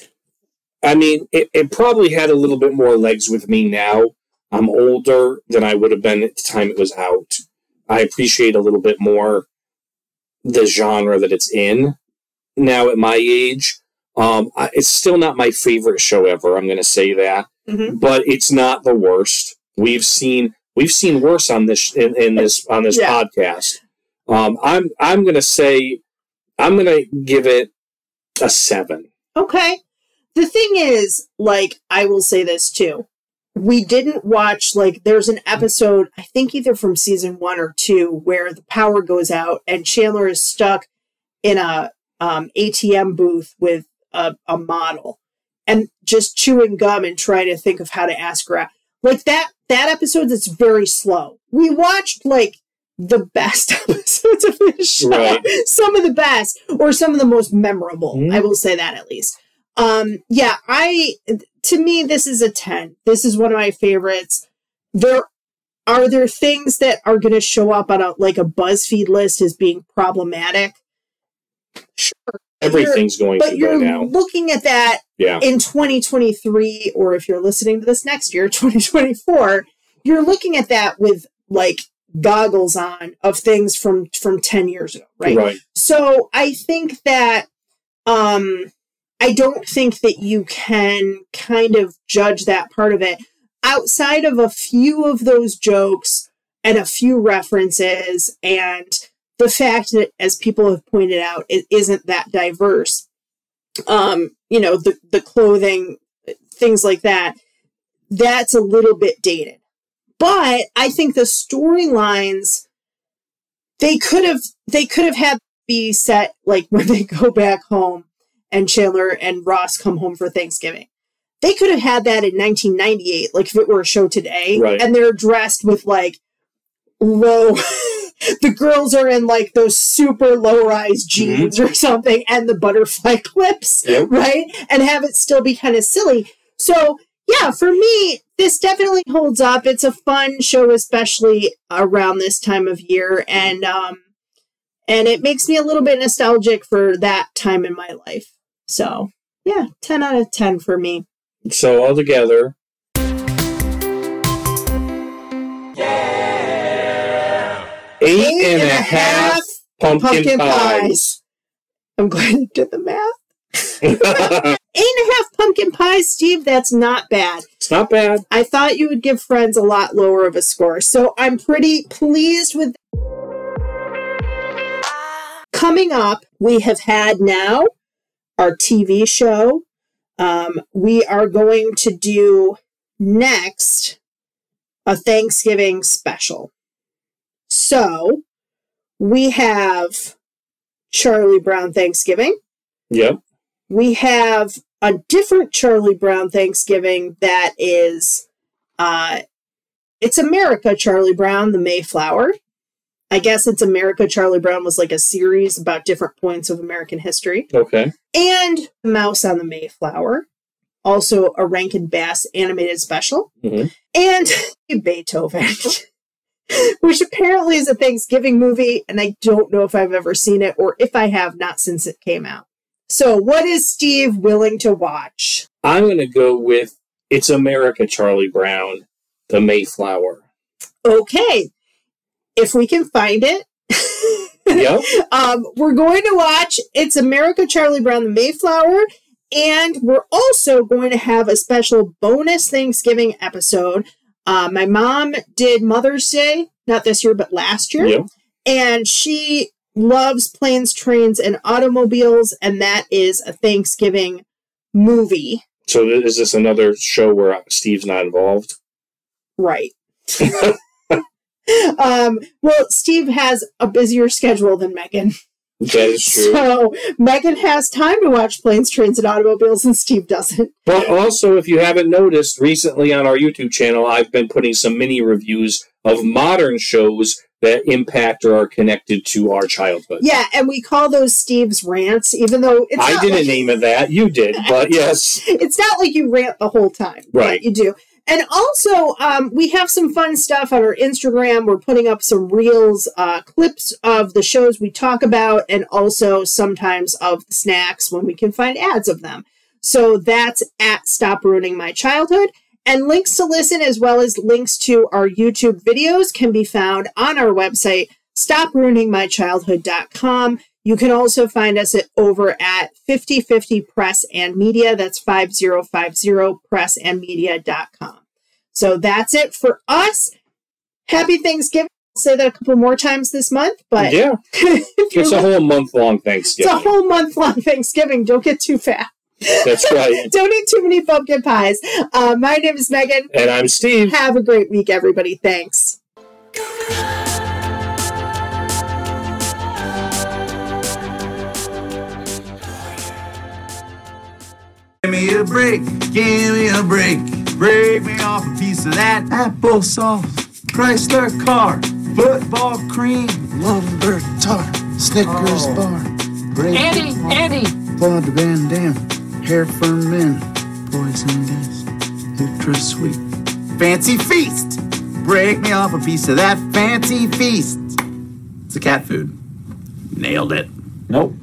I mean, it, it probably had a little bit more legs with me now. I'm older than I would have been at the time it was out. I appreciate a little bit more the genre that it's in now at my age. Um, I, it's still not my favorite show ever. I'm going to say that, Mm-hmm. but it's not the worst. We've seen we've seen worse on this in, in this on this Yeah. podcast. Um, I'm I'm going to say I'm going to give it a seven. Okay. The thing is, like, I will say this too. We didn't watch, like, there's an episode, I think either from season one or two, where the power goes out and Chandler is stuck in a um, A T M booth with a, a model and just chewing gum and trying to think of how to ask her out. Like, that, that episode is very slow. We watched, like, the best episodes of this show. Right. Some of the best, or some of the most memorable. Mhm. I will say that at least. Um, yeah, I, to me, this is a ten. This is one of my favorites. There are there things that are going to show up on a, like a BuzzFeed list as being problematic. Sure. Everything's going But to you're by now. looking at that Yeah. in twenty twenty-three, or if you're listening to this next year, twenty twenty-four, you're looking at that with like goggles on of things from, from ten years ago. Right. Right. So I think that, um, I don't think that you can kind of judge that part of it outside of a few of those jokes and a few references and the fact that, as people have pointed out, it isn't that diverse. Um, you know, the, the clothing, things like that, that's a little bit dated. But I think the storylines, they could have, they could have had be set like when they go back home and Chandler and Ross come home for Thanksgiving. They could have had that in nineteen ninety-eight, like if it were a show today. Right. And they're dressed with like low, the girls are in like those super low-rise jeans or something and the butterfly clips, Yep. right? And have it still be kind of silly. So, yeah, for me, this definitely holds up. It's a fun show, especially around this time of year. And, um, and it makes me a little bit nostalgic for that time in my life. So, yeah, ten out of ten for me. So altogether, eight, eight and, and a half, half pumpkin, pumpkin pies. pies. I'm glad you did the math. Eight and a half pumpkin pies, Steve, that's not bad. It's not bad. I thought you would give Friends a lot lower of a score, so I'm pretty pleased with. Coming up, we have had now our T V show. Um, we are going to do next a Thanksgiving special. So we have Charlie Brown Thanksgiving. Yep. We have a different Charlie Brown Thanksgiving that is, uh, it's America Charlie Brown, the Mayflower. I guess it's America Charlie Brown was like a series about different points of American history. Okay. And Mouse on the Mayflower, also a Rankin Bass animated special. Mm-hmm. And Beethoven, which apparently is a Thanksgiving movie, and I don't know if I've ever seen it, or if I have, not since it came out. So what is Steve willing to watch? I'm going to go with It's America Charlie Brown, the Mayflower. Okay. If we can find it. Yep. um, we're going to watch It's America Charlie Brown, the Mayflower, and we're also going to have a special bonus Thanksgiving episode. Uh, my mom did Mother's Day, not this year, but last year. Yep. And she loves planes, trains, and automobiles, and that is a Thanksgiving movie. So is this another show where Steve's not involved? Right. um, well, Steve has a busier schedule than Megan. That is true. So Megan has time to watch Planes, Trains, and Automobiles, and Steve doesn't. But also, if you haven't noticed, recently on our YouTube channel, I've been putting some mini reviews of modern shows that impact or are connected to our childhood. Yeah, and we call those Steve's rants, even though it's I not didn't like, name it that. You did, but yes. It's not like you rant the whole time. Right. But you do. And also, um, we have some fun stuff on our Instagram. We're putting up some reels, uh, clips of the shows we talk about, and also sometimes of the snacks when we can find ads of them. So that's at Stop Ruining My Childhood. And links to listen, as well as links to our YouTube videos, can be found on our website, stop ruining my childhood dot com. You can also find us at, over at fifty fifty Press and Media. That's five zero five zero press and media dot com. So that's it for us. Happy Thanksgiving. I'll say that a couple more times this month, but Yeah. It's a whole month-long Thanksgiving. It's a whole month-long Thanksgiving. Don't get too fat. That's right. Don't eat too many pumpkin pies. Uh, my name is Megan. And I'm Steve. Have a great week, everybody. Thanks. Give me a break, give me a break. Break me off a piece of that applesauce. Chrysler car, football cream, Lumber tart, Snickers Oh. bar. Break Andy, Andy. Claude Van Damme, hair for men, poison gas, ultra sweet. fancy feast. Break me off a piece of that fancy feast. It's a cat food. Nailed it. Nope.